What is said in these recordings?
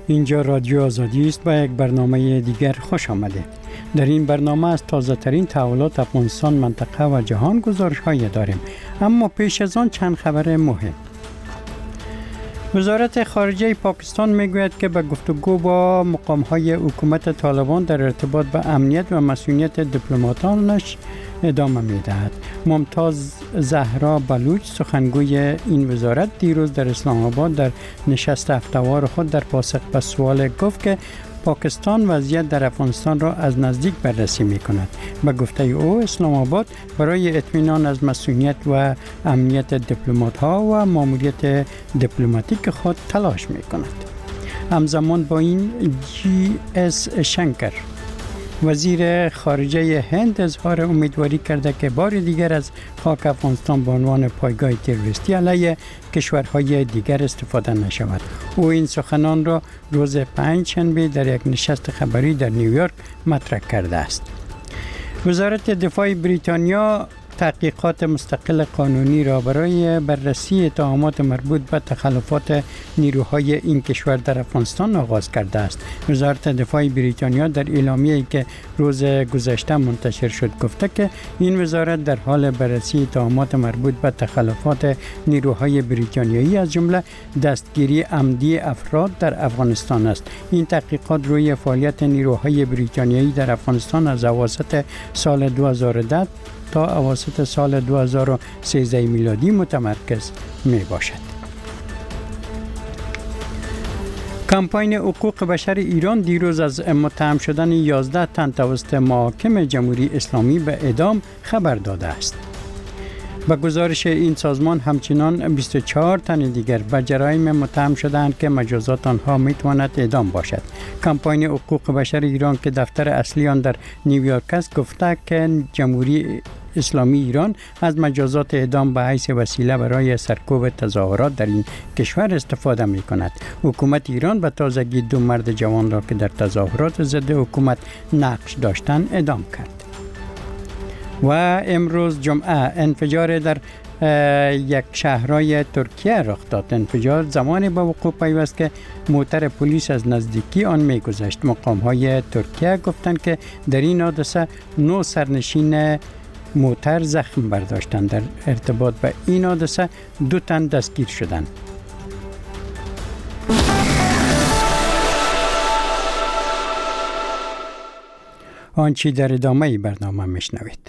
اینجا رادیو آزادی است. با یک برنامه دیگر خوش آمده. در این برنامه از تازه ترین تحولات افغانستان، منطقه و جهان گزارش هایی داریم. اما پیش از آن چند خبر مهم. وزارت خارجه پاکستان میگوید که به گفتگو با مقام‌های حکومت طالبان در ارتباط به امنیت و مسئولیت دیپلماتانش ادامه می‌دهد. ممتاز زهرا بلوچ، سخنگوی این وزارت، دیروز در اسلام آباد در نشست هفته‌وار خود در پاسخ به سوال گفت که پاکستان وضعیت در افغانستان را از نزدیک بررسی می‌کند. به گفته او، اسلام آباد برای اطمینان از مسئولیت و امنیت دیپلمات‌ها و ماموریت دیپلماتیک خود تلاش می‌کند. همزمان با این GS شنکر، وزیر خارجه هند، اظهار امیدواری کرده که بار دیگر از خاک افغانستان به عنوان پایگاه تروریستی علیه کشورهای دیگر استفاده نشود. او این سخنان را روز پنجشنبه در یک نشست خبری در نیویورک مطرح کرده است. وزارت دفاع بریتانیا تحقیقات مستقل قانونی را برای بررسی اتهامات مربوط به تخلفات نیروهای این کشور در افغانستان آغاز کرده است. وزارت دفاع بریتانیا در اعلامیه‌ای که روز گذشته منتشر شد گفته که این وزارت در حال بررسی اتهامات مربوط به تخلفات نیروهای بریتانیایی از جمله دستگیری عمدی افراد در افغانستان است. این تحقیقات روی فعالیت نیروهای بریتانیایی در افغانستان از اواسط سال 2010 تا اواسط سال 2013 میلادی متمرکز می باشد. کمپاین حقوق بشر ایران دیروز از متهم شدن 11 تن توسط محاکم جمهوری اسلامی به اعدام خبر داده است. با گزارش این سازمان همچنان 24 تن دیگر به جرایم متهم شدند که مجازات آنها میتواند اعدام باشد. کمپاین حقوق بشر ایران که دفتر اصلی آن در نیویورک است گفته که جمهوری اسلامی ایران از مجازات اعدام به حیث وسیله برای سرکوب تظاهرات در این کشور استفاده می کند. حکومت ایران به تازگی 2 مرد جوان را که در تظاهرات ضد حکومت نقش داشتند اعدام کرد. و امروز جمعه انفجار در یک شهرهای ترکیه رخ داد. انفجار زمانی به وقوع پیوست که موتر پلیس از نزدیکی آن می‌گذشت. مقام‌های ترکیه گفتند که در این حادثه 9 سرنشین موتر زخم برداشتند. در ارتباط به این حادثه 2 تن دستگیر شدند. آنچه در ادامه برنامه میشنوید.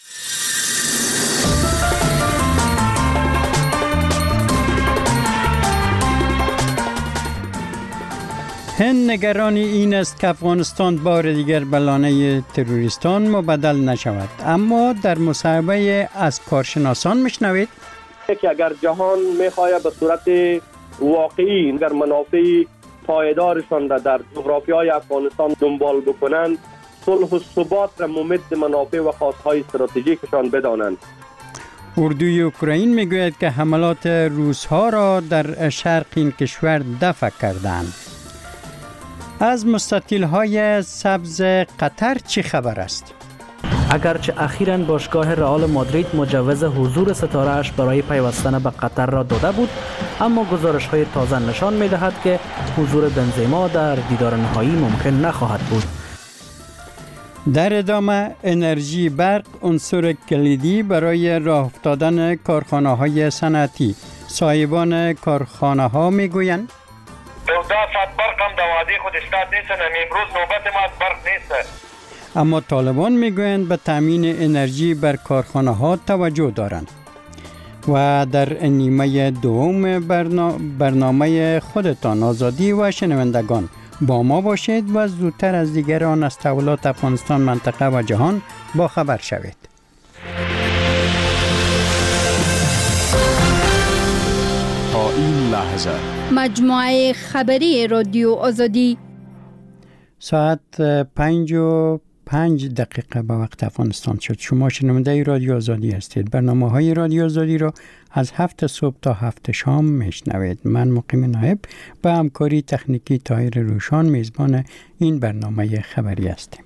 هند نگران این است که افغانستان بار دیگر به لانه تروریستان مبدل نشود. اما در مصاحبه از کارشناسان میشنوید که اگر جهان میخواهد به صورت واقعی اگر منافع پایدارشان را در جغرافیای افغانستان دنبال بکنند، صلح و ثبات را ممد منافع و خواستهای استراتژیکشان بدانند. اردوی اوکراین میگوید که حملات روس‌ها را در شرق این کشور دفع کردند. از مستطیل‌های سبز قطر چه خبر است؟ اگرچه اخیراً باشگاه رئال مادرید مجوز حضور ستاره‌اش برای پیوستن به قطر را داده بود، اما گزارش‌های تازه نشان می‌دهد که حضور بنزما در دیدار نهایی ممکن نخواهد بود. در ادامه انرژی برق عنصر کلیدی برای راه افتادن کارخانه‌های صنعتی. صاحبان کارخانه‌ها می‌گویند 12 ساعت برق هم در وادی خود استاد نیستن. امروز نوبت ما از برق نیست. اما طالبان میگویند به تامین انرژی بر کارخانه‌ها توجه دارند. و در نیمه دوم برنامه خودتان آزادی و شنوندگان با ما باشید و زودتر از دیگران از تحولات افغانستان، منطقه و جهان با خبر شوید. تا این لحظه مجموعه خبری رادیو آزادی ساعت 5:05 به وقت افغانستان شد. شما شنونده رادیو آزادی هستید. برنامه‌های رادیو آزادی را از 7 صبح تا 7 شام میشنوید. من مقیم نایب با همکاری تکنیکی طاهر روشان میزبان این برنامه خبری هستیم.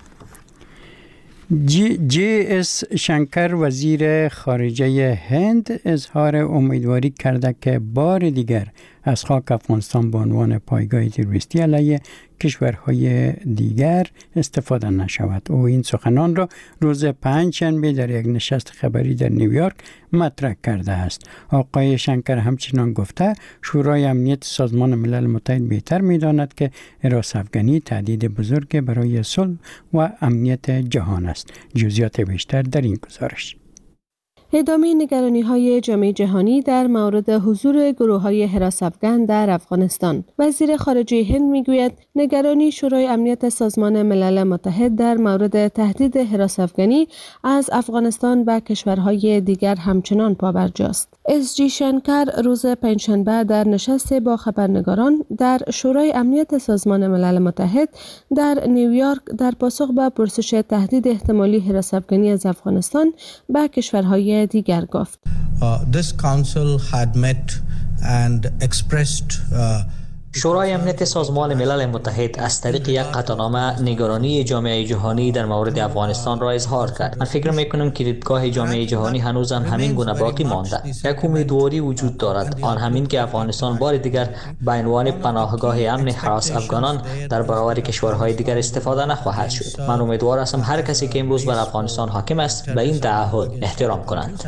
GS شنکر وزیر خارجه هند اظهار امیدواری کرده که بار دیگر از خاک افغانستان به عنوان پایگاه تروریستی علیه کشورهای دیگر استفاده نشود. او این سخنان را روز پنجشنبه در یک نشست خبری در نیویورک مطرح کرده است. آقای شنکر همچنان گفته شورای امنیت سازمان ملل متحد بهتر می‌داند که حراس افغانی تهدید بزرگ برای صلح و امنیت جهان است. جزئیات بیشتر در این گزارش. ادامه نگرانی‌های جامعه جهانی در مورد حضور گروه‌های حراس افغان در افغانستان. وزیر خارجه هند می‌گوید نگرانی شورای امنیت سازمان ملل متحد در مورد تهدید حراس افغانی از افغانستان و کشورهای دیگر همچنان پابرجاست. SG شنکر روز پنجشنبه در نشست با خبرنگاران در شورای امنیت سازمان ملل متحد در نیویورک در پاسخ به پرسش تهدید احتمالی حراس افغانی از افغانستان به کشورهای دیگر گفت. This council had met and expressed شورای امنیت سازمان ملل متحد از طریق یک قطعنامه نگرانی جامعه جهانی در مورد افغانستان را اظهار کرد. من فکر میکنم که دیدگاه جامعه جهانی هنوز هم همین گونه باقی مانده. یک امیدواری وجود دارد، آن همین که افغانستان بار دیگر به عنوان پناهگاه امن حراس افغانان در برابر کشورهای دیگر استفاده نخواهد شد. من امیدوار هستم هر کسی که امروز بر افغانستان حاکم است به این تعهد احترام کنند.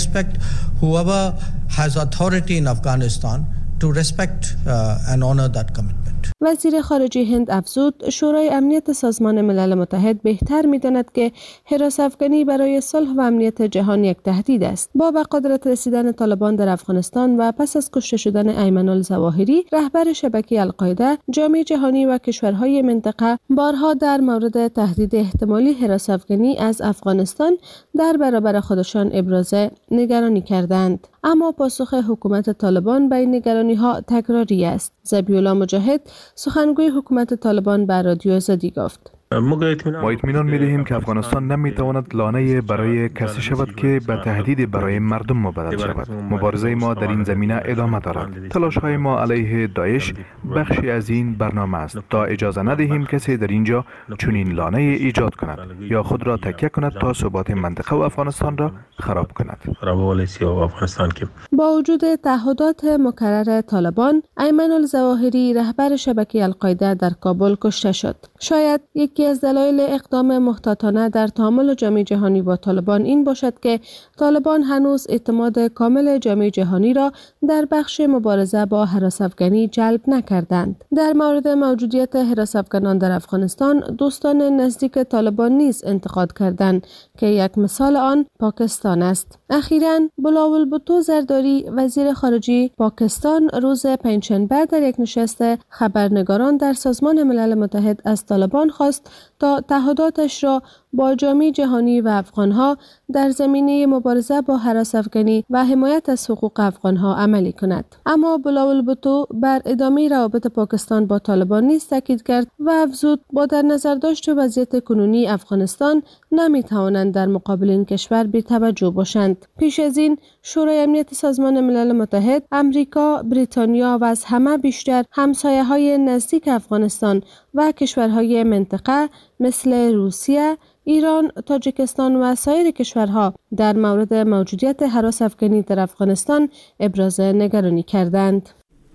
to respect and honor that commitment. وزیر خارجه هند افزود شورای امنیت سازمان ملل متحد بهتر می‌داند که حراس افغانی برای صلح و امنیت جهان یک تهدید است. با به قدرت رسیدن طالبان در افغانستان و پس از کشته شدن ایمن الظواهری رهبر شبکه القاعده، جامعه جهانی و کشورهای منطقه بارها در مورد تهدید احتمالی حراس افغانی از افغانستان در برابر خودشان ابراز نگرانی کردند. اما پاسخ حکومت طالبان به این نگرانی‌ها تکراری است. ذبیح‌الله مجاهد سخنگوی حکومت طالبان به رادیو آزادی گفت: ما اطمینان می‌دهیم که افغانستان نمی‌تواند لانه برای کسی شود که به تهدید برای مردم مبدل شود. مبارزه ما در این زمینه ادامه دارد. تلاش‌های ما علیه داعش بخشی از این برنامه است تا اجازه ندهیم کسی در اینجا چنین لانه ایجاد کند یا خود را تکیه کند تا ثبات منطقه و افغانستان را خراب کند. با وجود تعهدات مکرر طالبان، ایمن الظواهری رهبر شبکه القاعده در کابل کشته شد. شاید یکی از دلایل اقدام محتاطانه در تعامل جامعه جهانی با طالبان این باشد که طالبان هنوز اعتماد کامل جامعه جهانی را در بخش مبارزه با حراس افغانی جلب نکردند. در مورد موجودیت حراس افغانان در افغانستان، دوستان نزدیک طالبان نیز انتقاد کردند که یک مثال آن پاکستان است. اخیراً بلاول بھٹو زرداری وزیر خارجه پاکستان روز پنجشنبه در یک نشست خبرنگاران در سازمان ملل متحد از طالبان خواست تا تعهداتش را با جامعه جهانی و افغانها در زمینه مبارزه با حراس افغانی و حمایت از حقوق افغانها عملی کند. اما بلاول بھٹو بر ادامه روابط پاکستان با طالبان نیز تاکید کرد و افزود با در نظر داشت وضعیت کنونی افغانستان نمیتوانند در مقابل این کشور بی توجه باشند. پیش از این شورای امنیت سازمان ملل متحد، امریکا، بریتانیا و از همه بیشتر همسایه‌های نزدیک افغانستان و کشورهای منطقه مثل روسیه، ایران، تاجیکستان و سایر کشورها در مورد موجودیت حراس افغانی در افغانستان ابراز نگرانی کردند.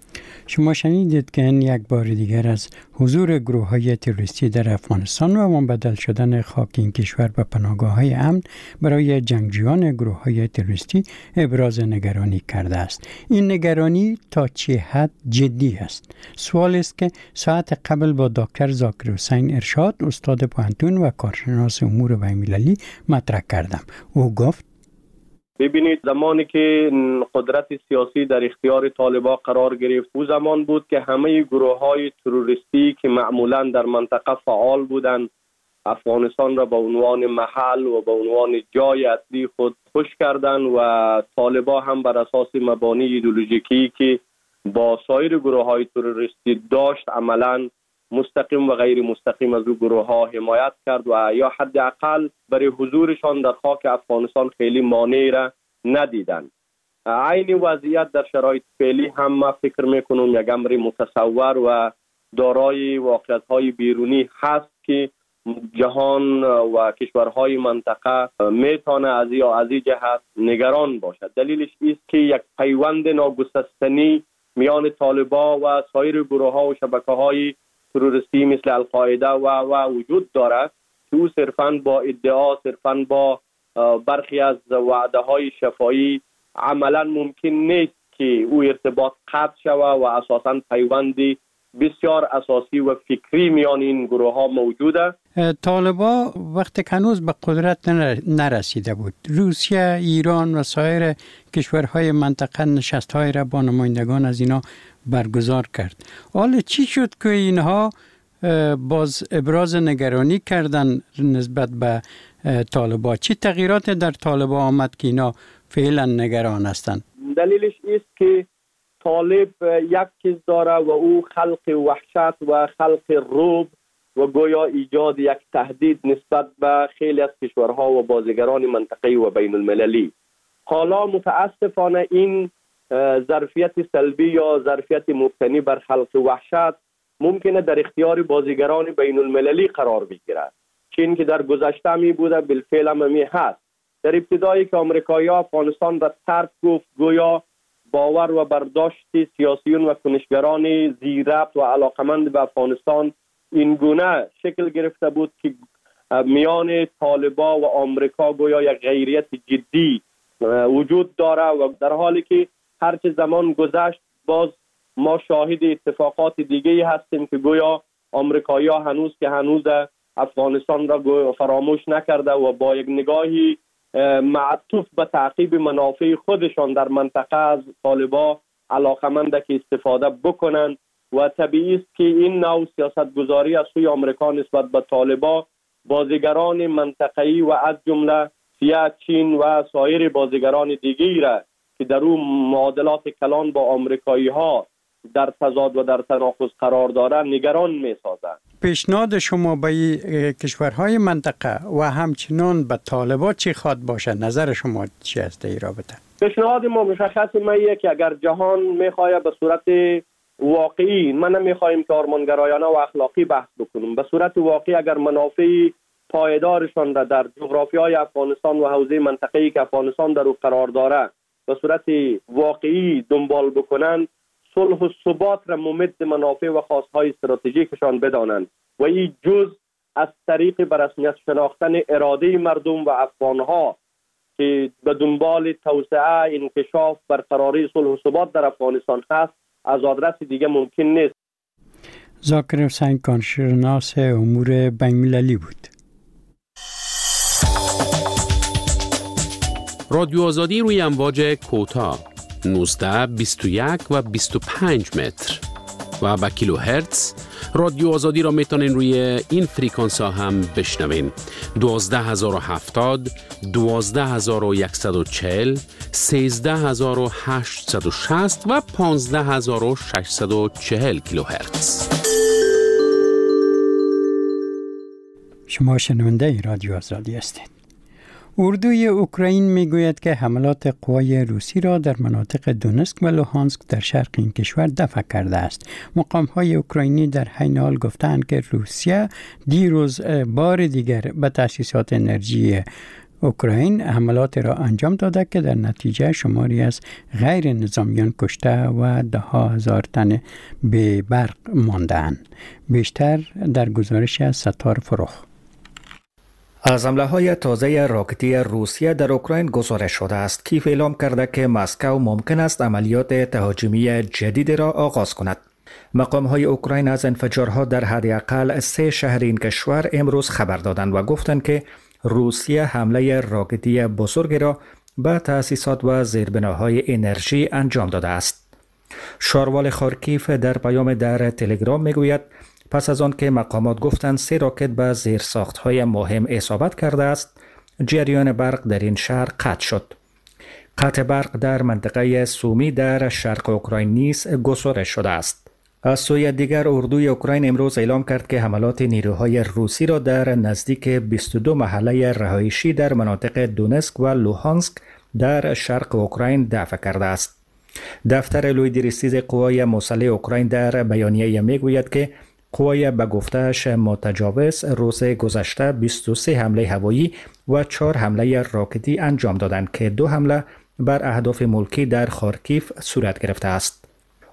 شما شنیدید که این یک بار دیگر از حضور گروه‌های تروریستی در افغانستان و منبدل شدن خاک این کشور به پناهگاه‌های امن برای جنگجویان گروه‌های تروریستی ابراز نگرانی کرده است. این نگرانی تا چه حد جدی است؟ سوال است که ساعت قبل با دکتر ذاکر حسین ارشاد، استاد پوهنتون و کارشناس امور بین‌المللی مطرح کردم. او گفت: ببینید، زمانی که قدرت سیاسی در اختیار طالبان قرار گرفت، او زمان بود که همه گروه‌های تروریستی که معمولاً در منطقه فعال بودند افغانستان را به عنوان محل و به عنوان جای اصلی خود خوش کردند و طالبان هم بر اساس مبانی ایدئولوژیکی که با سایر گروه‌های تروریستی داشت عملاً مستقیم و غیر مستقیم از او گروه‌ها حمایت کرد و یا حداقل برای حضورشان در خاک افغانستان خیلی مانعی را ندیدند. عین وضعیت در شرایط فعلی هم ما فکر میکنم یک امر متصور و دارای واقعیت‌های بیرونی هست که جهان و کشورهای منطقه میتونه از این جهت نگران باشد. دلیلش است که یک پیوند ناگسستنی میان طالبان و سایر گروه‌ها و شبکه‌های تروریستی مثل القاعده و وجود دارد که او صرفاً با ادعا، صرفاً با برخی از وعده‌های شفاهی عملاً ممکن نیست که او ارتباط قطع شود و اساساً پیوندی بسیار اساسی و فکری میان این گروه ها موجوده. طالبان وقتی که هنوز به قدرت نرسیده بود، روسیه، ایران و سایر کشورهای منطقه نشست‌های را با نمایندگان از اینا برگزار کرد. حالا چی شد که اینها باز ابراز نگرانی کردن نسبت به طالبان؟ چی تغییرات در طالبان آمد که اینا فعلا نگران هستند؟ دلیلش است که طالب یک چیز داره و او خلق وحشت و خلق رعب و گویا ایجاد یک تهدید نسبت به خیلی از کشورها و بازیگران منطقه‌ای و بین المللی. حالا متاسفانه این ظرفیت سلبی یا ظرفیت مبتنی بر خلق وحشت ممکنه در اختیار بازیگران بین المللی قرار بگیرد. چین که در گذشته می بوده بالفعل هم می هست. در ابتدایی که آمریکایی‌ها افغانستان را ترک گفت، گویا باور و برداشت سیاسیون و کنشگران زیربط و علاقمند به افغانستان این گونه شکل گرفته بود که میان طالبان و آمریکا گویا یک غیریت جدی وجود داره و در حالی که هرچه زمان گذشت باز ما شاهد اتفاقات دیگه هستیم که گویا آمریکایی‌ها هنوز افغانستان را فراموش نکرده و با یک نگاهی معطوف به تعقیب منافع خودشان در منطقه از طالبان علاقمنده که استفاده بکنن و طبیعی است که این نوع سیاست گذاری از سوی آمریکا نسبت به طالبان بازیگران منطقه‌ای و از جمله روسیه، چین و سایر بازیگران دیگری را که در اون معادلات کلان با آمریکایی‌ها در تضاد و در تناقض قرار دارند نگران می‌سازند. پیشنهاد شما به کشورهای منطقه و همچنان به طالبان چی خواد باشه؟ نظر شما چی است در این رابطه؟ پیشنهاد ما مشخص میه که اگر جهان میخواد به صورت واقعی، ما نمیخوایم که آرمانگرایانه و اخلاقی بحث بکنیم، به صورت واقعی اگر منافع پایدارشان را در جغرافیای افغانستان و حوزه منطقه‌ای که افغانستان در او قرار داره به صورت واقعی دنبال بکنند، صلح و ثبات را ممد منافع و خواستهای استراتژیکشان بدانند و این جز از طریق به رسمیت شناختن اراده مردم و افغانها که به دنبال توسعه، انکشاف، برقراری صلح و ثبات در افغانستان هست از آدرس دیگه ممکن نیست. ذاکر حسین کارشناس امور بین‌المللی بود. رادیو آزادی روی امواج کوتاه 19، 21 و 25 متر و با کیلو هرتز. رادیو آزادی را میتونین روی این فریکانس ها هم بشنوین: 12070، 12140، 13860 و 15640 کیلو هرتز. شما شنونده رادیو آزادی هستید. اردوی اوکراین میگوید که حملات قوای روسی را در مناطق دونسک و لوهانسک در شرق این کشور دفع کرده است. مقام‌های اوکراینی در حین حال گفتند که روسیه دیروز بار دیگر به تأسیسات انرژی اوکراین حملات را انجام داده که در نتیجه شماری از غیر نظامیان کشته و ده ها هزار تن به برق مانده‌اند. بیشتر در گزارش از ستار فروخ. از حمله‌های تازه راکتی روسیه در اوکراین گزارش شده است. کیف اعلام کرده که مسکو ممکن است عملیات تهاجمی جدید را آغاز کند. مقام‌های اوکراین از انفجارها در حداقل 3 شهر این کشور امروز خبر دادند و گفتند که روسیه حمله راکتی بزرگی را به تأسیسات و زیربناهای انرژی انجام داده است. شاروال خارکیف در پیام در تلگرام میگوید پس از آن که مقامات گفتند 3 راکت به زیرساخت‌های مهم اصابت کرده است، جریان برق در این شهر قطع شد. قطع برق در منطقه سومی در شرق اوکراین نیز گزارش شده است. از سوی دیگر اردوی اوکراین امروز اعلام کرد که حملات نیروهای روسی را در نزدیک 22 محله رهایشی در مناطق دونسک و لوهانسک در شرق اوکراین دفع کرده است. دفتر لویدریستیز قوای مسلح اوکراین در بیانیه میگوید که قوای به گفته‌اش متجاوز روز گذشته 23 حمله هوایی و 4 حمله راکتی انجام دادند که 2 حمله بر اهداف ملکی در خارکیف صورت گرفته است.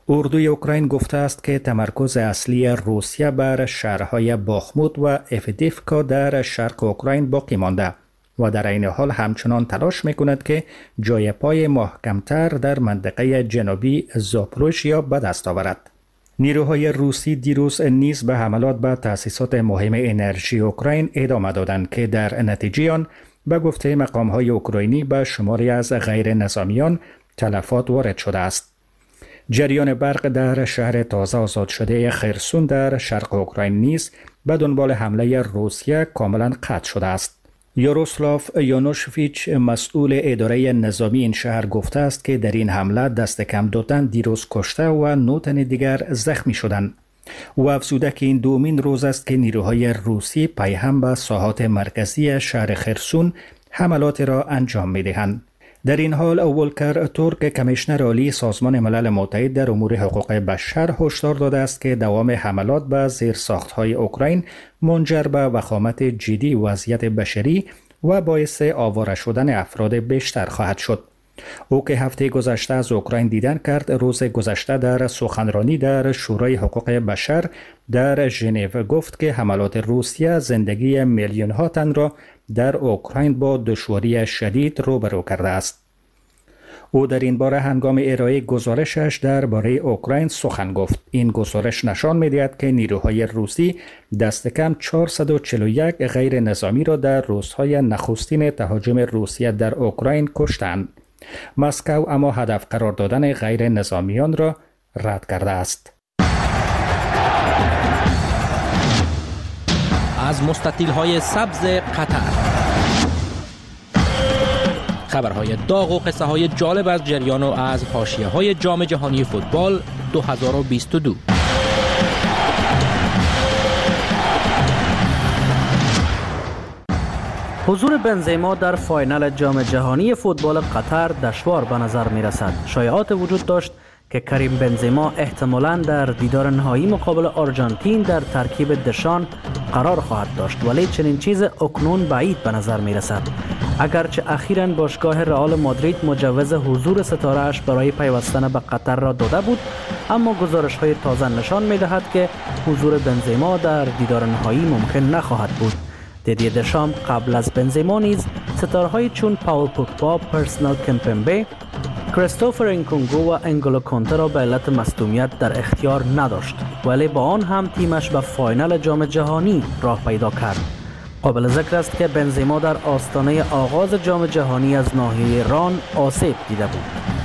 اردوی اوکراین گفته است که تمرکز اصلی روسیه بر شهرهای باخموت و افدیفکا در شرق اوکراین باقی مانده و در این حال همچنان تلاش میکند که جای پای محکمتر در منطقه جنوبی زاپروژیا به دست آورد. نیروهای روسی دیروز نیز به حملات به تأسیسات مهم انرژی اوکراین ادامه دادند که در نتیجه آن به گفته مقام‌های اوکراینی به شماری از غیر نظامیان تلفات وارد شده است. جریان برق در شهر تازه آزاد شده خرسون در شرق اوکراین نیز به دنبال حمله روسیه کاملا قطع شده است. یاروسلاف یانوشویچ مسئول اداره نظامی این شهر گفته است که در این حمله دست کم 2 تن دیروز کشته و 9 تن دیگر زخمی شدند. او افزوده که این دومین روز است که نیروهای روسی پیهم به ساحات مرکزی شهر خرسون حملات را انجام می‌دهند. در این حال ولکر تورک کمیشنر عالی سازمان ملل متحد در امور حقوق بشر هشدار داده است که دوام حملات به زیرساخت‌های اوکراین منجر به وخامت جدی وضعیت بشری و باعث آواره شدن افراد بیشتر خواهد شد. او که هفته گذشته از اوکراین دیدن کرد، روز گذشته در سخنرانی در شورای حقوق بشر در ژنو گفت که حملات روسیه زندگی میلیون‌ها تن را در اوکراین با دشواری شدید روبرو کرده است. او در این باره هنگام ارائه گزارشش درباره اوکراین سخن گفت. این گزارش نشان می‌دهد که نیروهای روسی دست کم 441 غیر نظامی را در روزهای نخستین تهاجم روسیه در اوکراین کشتند. مسکو اما هدف قرار دادن غیر نظامیان را رد کرده است. از مستطیل‌های سبز قطر، خبرهای داغ و قصه‌های جالب از جریان و از حاشیه‌های جام جهانی فوتبال 2022. حضور بنزما در فاینال جام جهانی فوتبال قطر دشوار به نظر می رسد. شایعات وجود داشت که کریم بنزما احتمالاً در دیدار نهایی مقابل آرژانتین در ترکیب دشان قرار خواهد داشت، ولی چنین چیز اکنون بعید به نظر می رسد. اگرچه اخیراً باشگاه رئال مادرید مجوز حضور ستاره‌اش برای پیوستن به قطر را داده بود، اما گزارش‌های تازه نشان می دهد که حضور بنزما در دیدار نهایی ممکن نخواهد بود. دیدی دشام قبل از بنزما نیز ستاره‌های چون پاول پوگبا، پرسنل کمپمبه، کریستوفر انکونگو و انگولو کانته را به علت مصدومیت در اختیار نداشت، ولی با آن هم تیمش به فاینال جام جهانی راه پیدا کرد. قابل ذکر است که بنزما در آستانه آغاز جام جهانی از ناحیه ران آسیب دیده بود.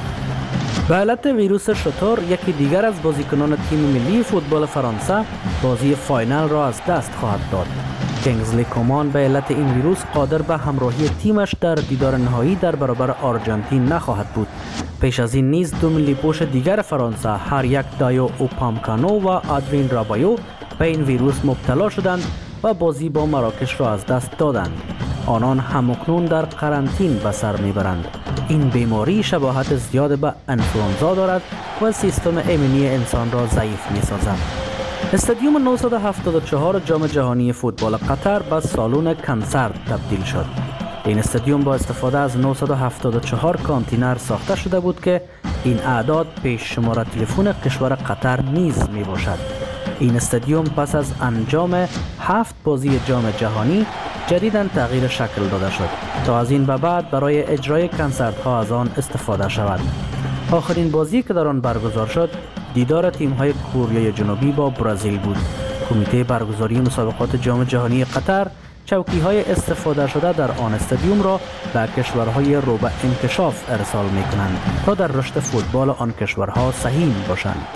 به علت ویروس شتر، یکی دیگر از بازیکنان تیم ملی فوتبال فرانسه بازی فاینال را از دست خواهد داد. کینگزلی کومان به علت این ویروس قادر به همراهی تیمش در دیدار نهایی در برابر آرژانتین نخواهد بود. پیش از این نیز 2 ملی پوش دیگر فرانسه، هر یک دایو اوپامکانو و آدرین رابایو به این ویروس مبتلا شدند و بازی با مراکش را از دست دادند. آنان همکنون در قرنطین به سر میبرند. این بیماری شباهت زیاد به انفلانزا دارد و سیستم ایمنی انسان را ضعیف میسازد. استادیوم 974 جام جهانی فوتبال قطر به سالن کنسرت تبدیل شد. این استادیوم با استفاده از 974 کانتینر ساخته شده بود که این اعداد پیش شماره تلفن کشور قطر نیز می باشد. این استادیوم پس از انجام 7 بازی جام جهانی جدیداً تغییر شکل داده شد تا از این به بعد برای اجرای کنسرت ها از آن استفاده شود. آخرین بازی که در آن برگزار شد دیدار تیم‌های کره جنوبی با برزیل بود. کمیته برگزاری مسابقات جام جهانی قطر چوکی‌های استفاده شده در آن استادیوم را به کشورهای رو به انکشاف ارسال می‌کنند تا در رشد فوتبال آن کشورها سهیم باشند.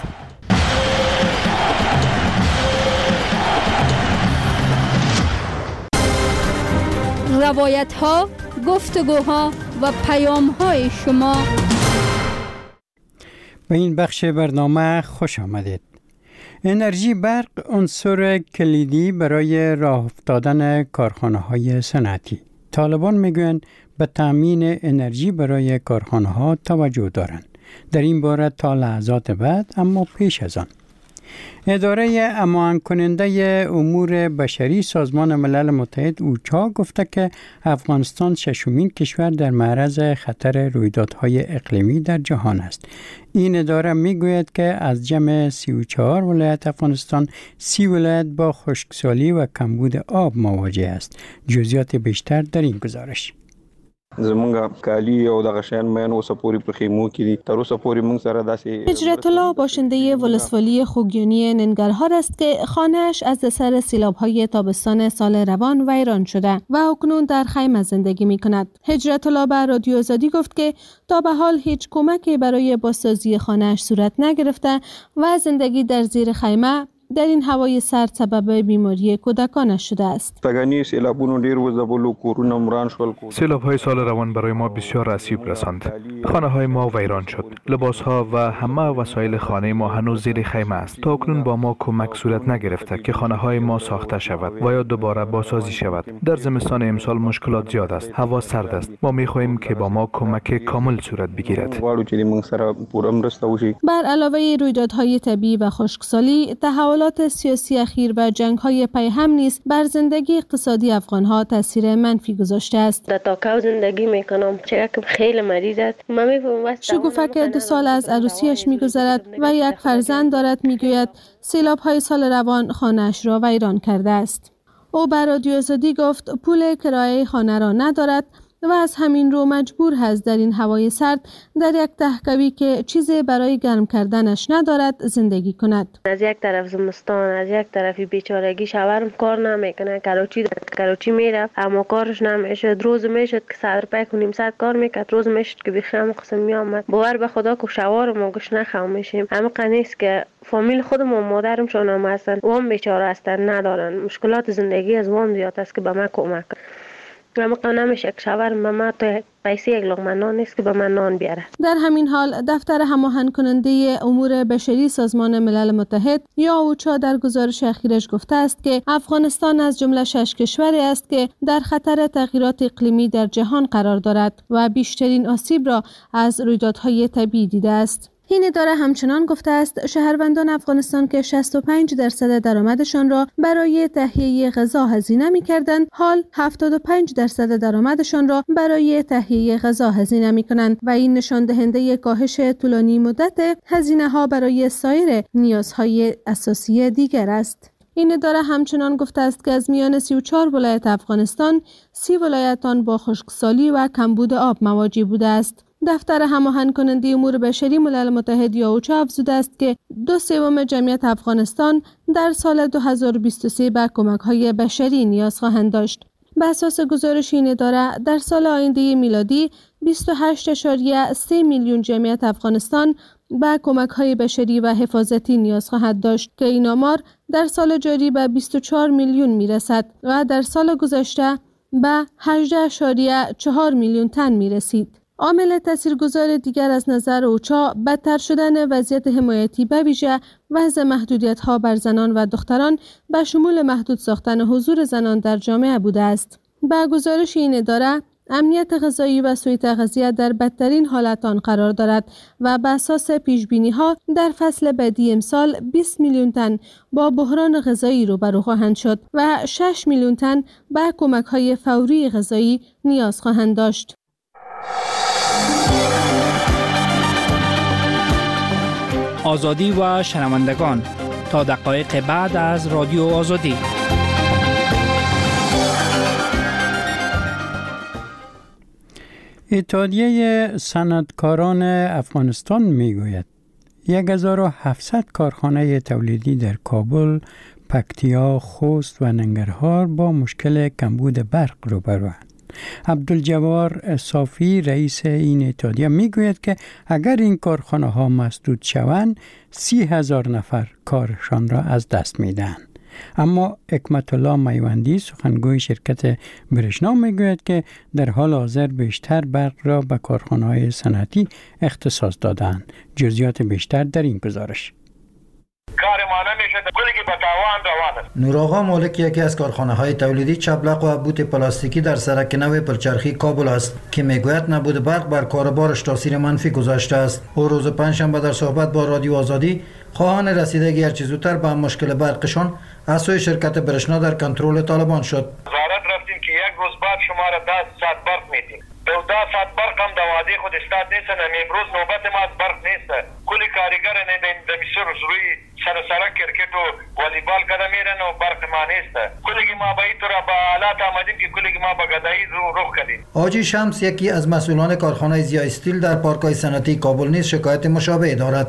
روایت‌ها، گفتگوها و پیام‌های شما. به این بخش برنامه خوش آمدید. انرژی برق عنصر کلیدی برای راه افتادن کارخانه‌های صنعتی. طالبان میگویند به تامین انرژی برای کارخانه‌ها توجه دارند. در این باره تا لحظات بعد، اما پیش از آن اداره امان کننده امور بشری سازمان ملل متحد اوچا گفته که افغانستان ششمین کشور در معرض خطر رویدادهای اقلیمی در جهان است. این اداره میگوید که از جمع 34 ولایت افغانستان 30 ولایت با خشکسالی و کمبود آب مواجه است. جزئیات بیشتر در این گزارش. زمونږ کالی او دغه شیان مین اوسه پوری په خیمو کې دي تر اوسه پوری موږ سره داسې هجرت الله باشنده ولسوالی خوگیانی ننگرهار است که خانه‌اش از اثر سیلاب‌های تابستان سال روان ویران شده و اکنون در خیمه زندگی می‌کند. هجرت الله به رادیو آزادی گفت که تا به حال هیچ کمکی برای بازسازی خانه‌اش صورت نگرفته و زندگی در زیر خیمه در این هوای سرد سبب بیماری کودکانش شده است. سیلاب‌های سال روان برای ما بسیار آسیب رساند. خانه‌های ما ویران شد. لباس‌ها و همه وسایل خانه ما هنوز زیر خیمه است. تا اکنون با ما کمک صورت نگرفته که خانه‌های ما ساخته شود و یا دوباره بازسازی شود. در زمستان امسال مشکلات زیاد است. هوا سرد است. ما می‌خواهیم که با ما کمک کامل صورت بگیرد. بر علاوه رویدادهای طبیعی و خشکسالی، تحولات سیاسی اخیر و جنگ‌های پی هم نیز بر زندگی اقتصادی افغان‌ها تاثیر منفی گذاشته است. در تاکاو زندگی می‌کنم، چرا که خیلی مریض است. شگوفه که 2 سال از عروسیش می‌گذرد و یک فرزند دارد می‌گوید سیلاب‌های سال روان خانه‌اش را ویران کرده است. او بر رادیو آزادی گفت پول کرایه خانه را ندارد و از همین رو مجبور هست در این هوای سرد در یک تهکوی که چیزی برای گرم کردنش ندارد زندگی کند. از یک طرف زمستان، از یک طرف بیچارگی، شوهرم کار نمیکنه، کراچی میره اما کارش نمیشه. روز میشد که 100 روپیه کنیم 100 کار میکرد، روز میشد که بخیام قسم میامد. باور به خدا که شوهرم گوش نخوام میشیم. اما قنیست که فامیل خودم و مادرم شونم هستن، وام بیچاره هستن، ندارن. مشکلات زندگی از وام زیاد است که به من کمک اما نمیشه که شوهرم به من تو پیسه یک لقمه نان نیست که به من نان بیاره. در همین حال دفتر هماهنگ کننده امور بشری سازمان ملل متحد یا اوچا در گزارش اخیرش گفته است که افغانستان از جمله 6 کشوری است که در خطر تغییرات اقلیمی در جهان قرار دارد و بیشترین آسیب را از رویدادهای طبیعی دیده است. این اداره همچنان گفته است شهروندان افغانستان که 65% درآمدشان را برای تهیه غذا هزینه می‌کردند، حال 75% درآمدشان را برای تهیه غذا هزینه می‌کنند و این نشان دهنده کاهش طولانی مدت هزینه‌ها برای سایر نیازهای اساسی دیگر است. این اداره همچنان گفته است که از میان 34 ولایت افغانستان 30 ولایت آن با خشکسالی و کمبود آب مواجه بوده است. دفتر هماهنگ کننده امور بشری ملل متحد یا اوچا افزوده است که 2/3 جمعیت افغانستان در سال 2023 به کمک‌های بشری نیاز خواهند داشت. به اساس گزارش این اداره در سال آینده میلادی 28.3 میلیون جمعیت افغانستان به کمک‌های بشری و حفاظتی نیاز خواهد داشت که این آمار در سال جاری به 24 میلیون میرسد و در سال گذشته به 18.4 میلیون تن میرسید. عامل تاثیرگذار دیگر از نظر اوچا بدتر شدن وضعیت حمایتی به ویژه وضع محدودیت‌ها بر زنان و دختران به شمول محدود ساختن حضور زنان در جامعه بوده است. با گزارش این اداره امنیت غذایی و سوء تغذیه در بدترین حالت آن قرار دارد و بر اساس پیش‌بینی‌ها در فصل بعدی امسال 20 میلیون تن با بحران غذایی روبرو خواهند شد و 6 میلیون تن به کمک‌های فوری غذایی نیاز خواهند داشت. آزادی و شنوندگان تا دقایق بعد از رادیو آزادی. اتحادیه صنعتکاران افغانستان میگوید 1700 کارخانه تولیدی در کابل، پکتیا، خوست و ننگرهار با مشکل کمبود برق روبروند. عبدالجوار صافی رئیس این اتحادیه میگوید که اگر این کارخانه ها مسدود شوند 30,000 نفر کارشان را از دست میدهند. اما حکمت الله میوندی سخنگوی شرکت برشنا میگوید که در حال حاضر بیشتر برق را به کارخانه های صنعتی اختصاص دادند. جزئیات بیشتر در این گزارش. کار ما نمیشه، کلی به تاوان روان است. نورآقا مالک یکی از کارخانه‌های تولیدی چبلق و بوت پلاستیکی در سرک نو پلچرخی کابل است که میگوید نبود برق بر کاربارش تاثیر منفی گذاشته است. او روز پنجشنبه در صحبت با رادیو آزادی خواهان رسیدگی هرچه زودتر به مشکل برقشان از سوی شرکت برشنا در کنترل طالبان شد. وزارت رفتیم که یک روز بعد شما را 10 ساعت برق میدیم. 10 ساعت برق هم در وعده خود استاد نیست. امروز نوبت ما از برق نیست. کلی کارگر در مصر روی سرک کرکت و والیبال کده میرن و برق ما نیست. کلی ما به این طور به حالات آمدیم که کلی ما به گدایی رخ کردیم. آجی شمس یکی از مسئولان کارخانه زیا استیل در پارک‌های صنعتی کابل نیز شکایت مشابه دارد.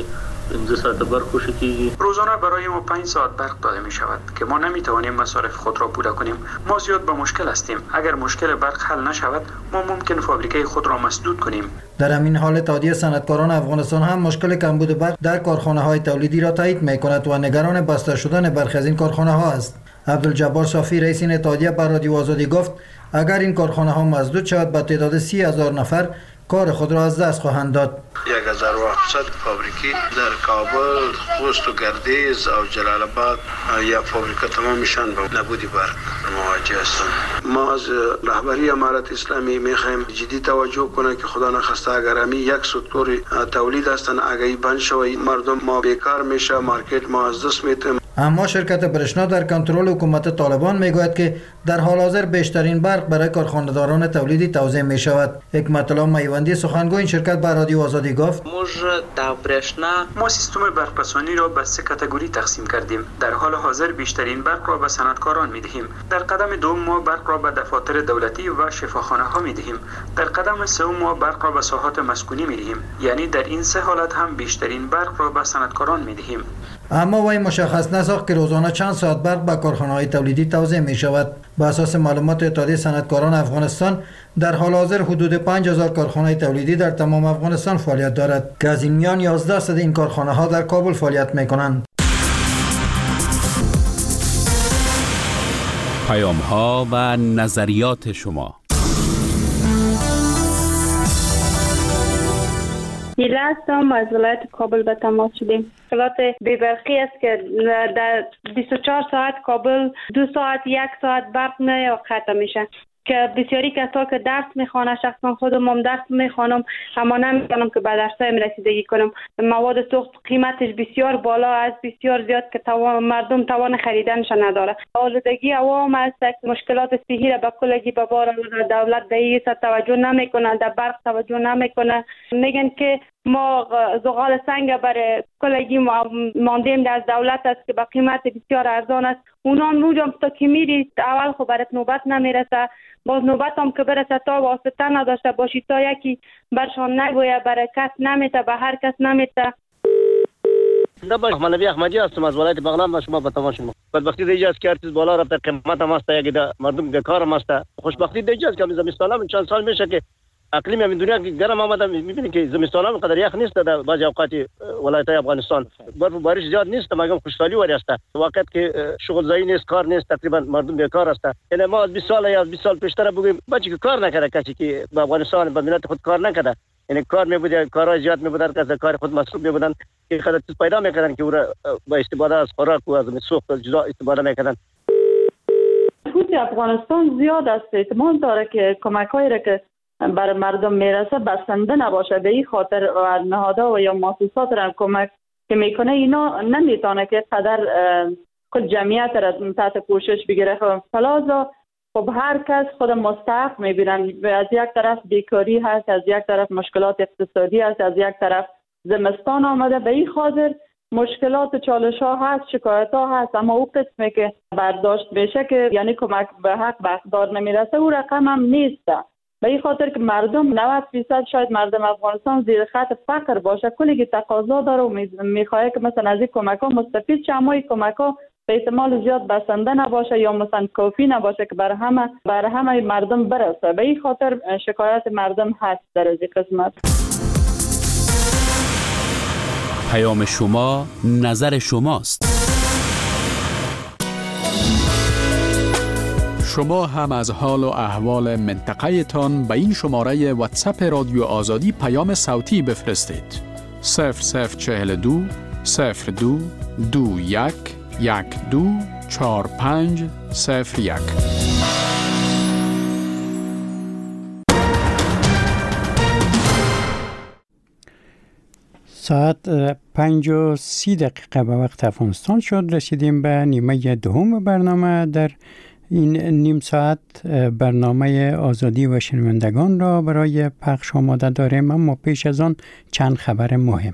روزانه برای ما 5 ساعت برق داده می شود که ما نمی توانیم مصارف خود را پوره کنیم. ما زیاد به مشکل هستیم. اگر مشکل برق حل نشود ما ممکن فابریکه خود را مسدود کنیم. در همین حال اتحادیه صنعتکاران افغانستان هم مشکل کمبود برق در کارخانه‌های تولیدی را تایید می‌کند و نگران بسته شدن برخی از این کارخانه‌ها است. عبدالجبار صافی رئیس این اتحادیه بر رادیو آزادی گفت اگر این کارخانه‌ها مسدود شود به تعداد 30,000 نفر کار خود را از دست خواهند داد. 1700 فابریکی در کابل، خوست و گردیز و جلال آباد یا فابریکه تمام میشن به نبود برق مواجه هستند. ما از رهبری امارت اسلامی میخوایم جدی توجه کنه که خدا نخواسته اگر همین یک سکتور تولید هستن اگه بند شوی مردم ما بیکار میشه، مارکت ما از دست میده. اما شرکت برشنا در کنترل حکومت طالبان میگوید که در حال حاضر بیشترین برق برای کارخانه‌داران تولیدی توزیع می شود. حکمت الله میوندی سخنگوی این شرکت بر رادیو آزادی گفت ما سیستم برق‌رسانی را به 3 کاتگوری تقسیم کردیم. در حال حاضر بیشترین برق را به صنعتکاران می‌دهیم. در قدم دوم ما برق را به دفاتر دولتی و شفاخانه‌ها می‌دهیم. در قدم سوم ما برق را به ساحات مسکونی می‌دهیم. یعنی در این 3 حالت هم بیشترین برق را به صنعتکاران می‌دهیم. اما وی مشخص نساخت که روزانه چند ساعت برق به کارخانه‌های تولیدی توزیع می شود. بر اساس معلومات اتحادیه صنعتکاران افغانستان در حال حاضر حدود 5000 کارخانه تولیدی در تمام افغانستان فعالیت دارد که از این میان 11% این کارخانه‌ها در کابل فعالیت می‌کنند. پیام‌ها و نظریات شما. دیله هستم از ولایت کابل به تماس شدیم. مشکلات بی‌برقی است که در 24 ساعت کابل 2 ساعت 1 ساعت برق نه قطع میشه که بسیاری کسا که درس میخوانه، شخصا خودم هم درس میخوانم اما نمیتونم که به درسایم رسیدگی کنم. مواد سوخت قیمتش بسیار بالا است، بسیار زیاد که مردم توان خریدنش نداره. آلودگی عوام است، مشکلات صحی را به کلگی به بار دولت به این توجه نمیکنه، در برق توجه نمیکنه. میگن که ما زغال سنگ برای کلگی ماندیم از دولت است که با قیمت بسیار ارزان است. اونا نوجم تا که میری اول خب برات نوبت نمیرسه، باز نوبت هم که برسه تا واسطه نداشته باشی تا یکی برشان نگویه برای کس نمیته، به هر کس نمیته. محمد نبی احمدی هستم از ولایت بغلان و شما به تماس شما. بدبختی دیگه است که ارتش بالا رفته، قیمت هم است، یک مردم بیکار هم است. خوشبختی دیگه است که زمستان هم چند سال میشه که اقلیم همین دنیا گرم آمده، میبینید که زمستان هم قدر یخ نیست در بعضی اوقات ولایت افغانستان. برف و بارش زیاد نیست، مگم خوشحالی وری است. وقت که شغل زایی نیست، کار نیست، تقریبا مردم بیکار است. یعنی ما از 20 سال یا 20 سال پیشتر بگیم بچه که کار نکرده، کسی که به افغانستان به ملت خود کار نکرده، یعنی کار میبوده، کارهای زیاد میبودن که از کار خود مصروف میبودن که خود چیز پیدا میکردن که او را با استفاده از خوراک و از سوخت جدا استفاده میکردن. خود افغانستان زیاد است، احتمال داره که کمک‌هایی را که برای مردم میرسه بسنده نباشه. به این خاطر نهادها و یا مؤسسات را کمک که میکنه اینا نمیتونه که قدر کل جمعیت را تحت پوشش بگیره. فلازا خب هر کس خود مستحق میبینن. از یک طرف بیکاری هست، از یک طرف مشکلات اقتصادی هست، از یک طرف زمستان آمده. به این خاطر مشکلات چالش ها هست، شکایت ها هست، اما او قسمی که برداشت بشه که یعنی کمک به حق به اقدار نمیرسه او رقم هم نیست. به این خاطر که مردم 90% شاید مردم افغانستان زیر خط فقر باشه، کلی که تقاضا داره و میخواه که مثلا از این کمک ها مستفید شه، اما این کمک ها به احتمال زیاد بسنده نباشه یا مثلا کافی نباشه که برای همه مردم برسه. به این خاطر شکایت مردم هست در از این قسمت. پیام شما، نظر شماست. شما هم از حال و احوال منطقه تان به این شماره واتساپ رادیو آزادی پیام صوتی بفرستید. 0042 02 21 12 45 01. ساعت 5:30 به وقت افغانستان شد. رسیدیم به نیمه دوم برنامه. در این نیم ساعت برنامه آزادی و شنوندگان را برای پخش آماده داریم، اما پیش از آن چند خبر مهم.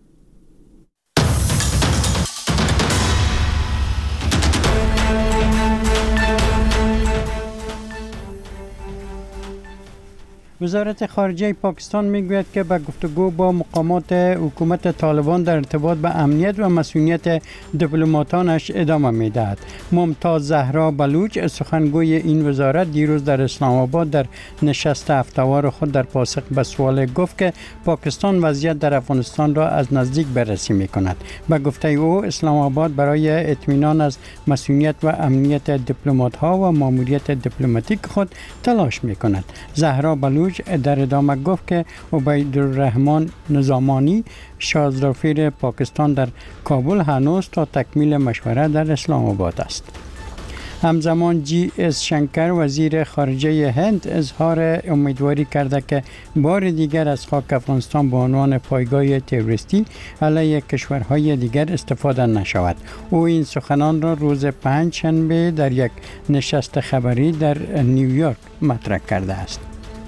وزارت خارجه پاکستان میگوید که به گفتگو با مقامات حکومت طالبان در ارتباط به امنیت و مسئولیت دیپلماتانش ادامه میدهد. ممتاز زهرا بلوچ، سخنگوی این وزارت، دیروز در اسلام آباد در نشست هفته‌وار خود در پاسخ به سوال گفت که پاکستان وضعیت در افغانستان را از نزدیک بررسی میکند. به گفته او، اسلام آباد برای اطمینان از مسئولیت و امنیت دیپلمات‌ها و ماموریت دیپلماتیک خود تلاش میکند. زهرا بلوچ در ادامه گفت که عبیدالرحمن نظامانی، شاهزاده‌فیر پاکستان در کابل، هنوز تا تکمیل مشوره در اسلام آباد است. همزمان جی اس شنکر، وزیر خارجه هند، اظهار امیدواری کرده که بار دیگر از خاک افغانستان به عنوان پایگاه تروریستی علیه کشورهای دیگر استفاده نشود. او این سخنان را روز پنجشنبه در یک نشست خبری در نیویورک مطرح کرده است.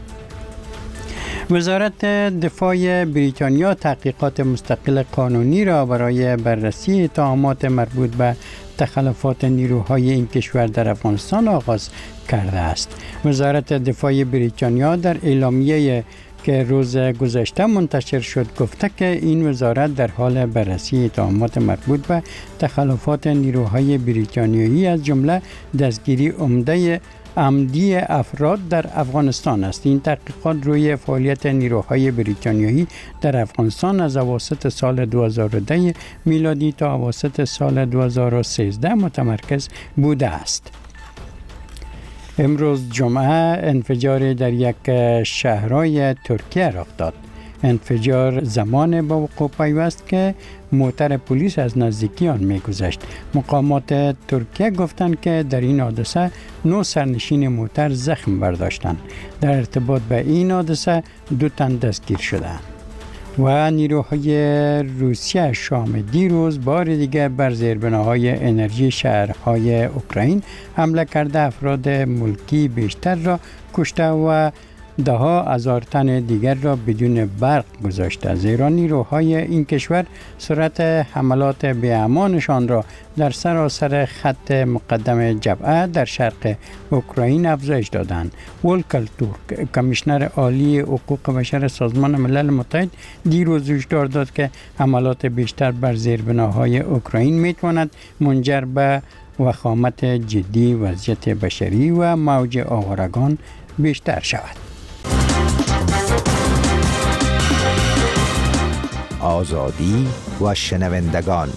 وزارت دفاع بریتانیا تحقیقات مستقل قانونی را برای بررسی اتهامات مربوط به تخلفات نیروهای این کشور در افغانستان آغاز کرده است. وزارت دفاع بریتانیا در اعلامیه که روز گذشته منتشر شد گفته که این وزارت در حال بررسی اتهامات مربوط به تخلفات نیروهای بریتانیایی از جمله دستگیری عمدی افراد در افغانستان است. این تحقیقات روی فعالیت نیروهای بریتانیایی در افغانستان از اواسط سال 2010 میلادی تا اواسط سال 2013 متمرکز بوده است. امروز جمعه انفجار در یک شهرهای ترکیه رخ داد. انفجار زمان به وقوع پیوست که موتر پلیس از نزدیکی آن می‌گذشت. مقامات ترکیه گفتند که در این حادثه 9 سرنشین موتر زخم برداشتند. در ارتباط به این حادثه 2 تن دستگیر شدند. و نیروهای روسیه شام دیروز بار دیگر بر زیربناهای انرژی شهرهای اوکراین حمله کرده افراد ملکی بیشتر را کشته و ده هزار تن دیگر را بدون برق گذاشته. زیرا نیروهای این کشور سرعت حملات بی‌امانشان را در سراسر خط مقدم جبهه در شرق اوکراین افزایش دادند. ولکر تورک، کمیشنر عالی حقوق بشر سازمان ملل متحد، دیروز هشدار داد که حملات بیشتر بر زیربناهای اوکراین میتواند منجر به وخامت جدی وضعیت بشری و موج آوارگان بیشتر شود. آزادی و شنوندگان.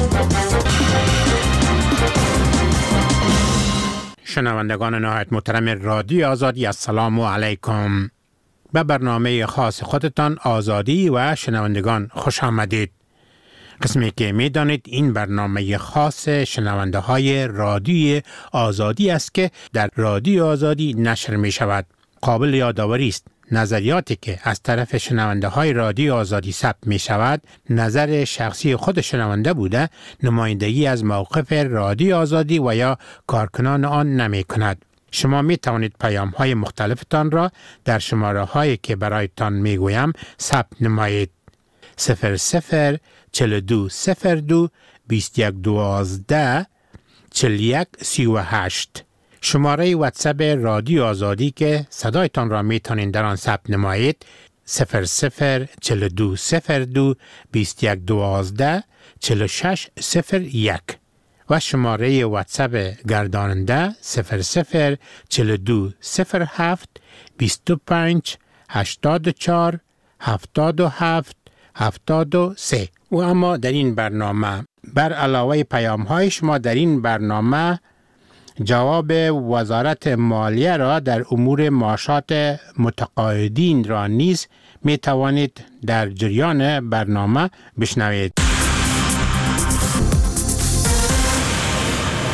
شنوندگان نهایت محترم رادیو آزادی، السلام علیکم. به برنامه خاص خودتان آزادی و شنوندگان خوش آمدید. قسمی که می دانید این برنامه خاص شنونده های رادیو آزادی است که در رادیو آزادی نشر می شود. قابل یادآوری است نظریاتی که از طرف شنونده های رادیو آزادی ثبت می شود نظر شخصی خود شنونده بوده، نمایندگی از موقف رادیو آزادی و یا کارکنان آن نمی کند. شما می توانید پیام های مختلفتان را در شماره هایی که برایتان می گویم ثبت نمایید. 00 42 02 21 12 41 38. شماره واتساپ رادیو آزادی که صدایتان را می توانید در آن ثبت نمایید 00 42 02 21 12 46 01 و شماره واتساپ گرداننده 00 42 07 25 84 77 73. و اما در این برنامه بر علاوه پیام های شما در این برنامه جواب وزارت مالیه را در امور معاشات متقاعدین را نیز می توانید در جریان برنامه بشنوید.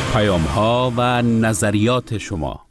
پیام‌ها و نظریات شما.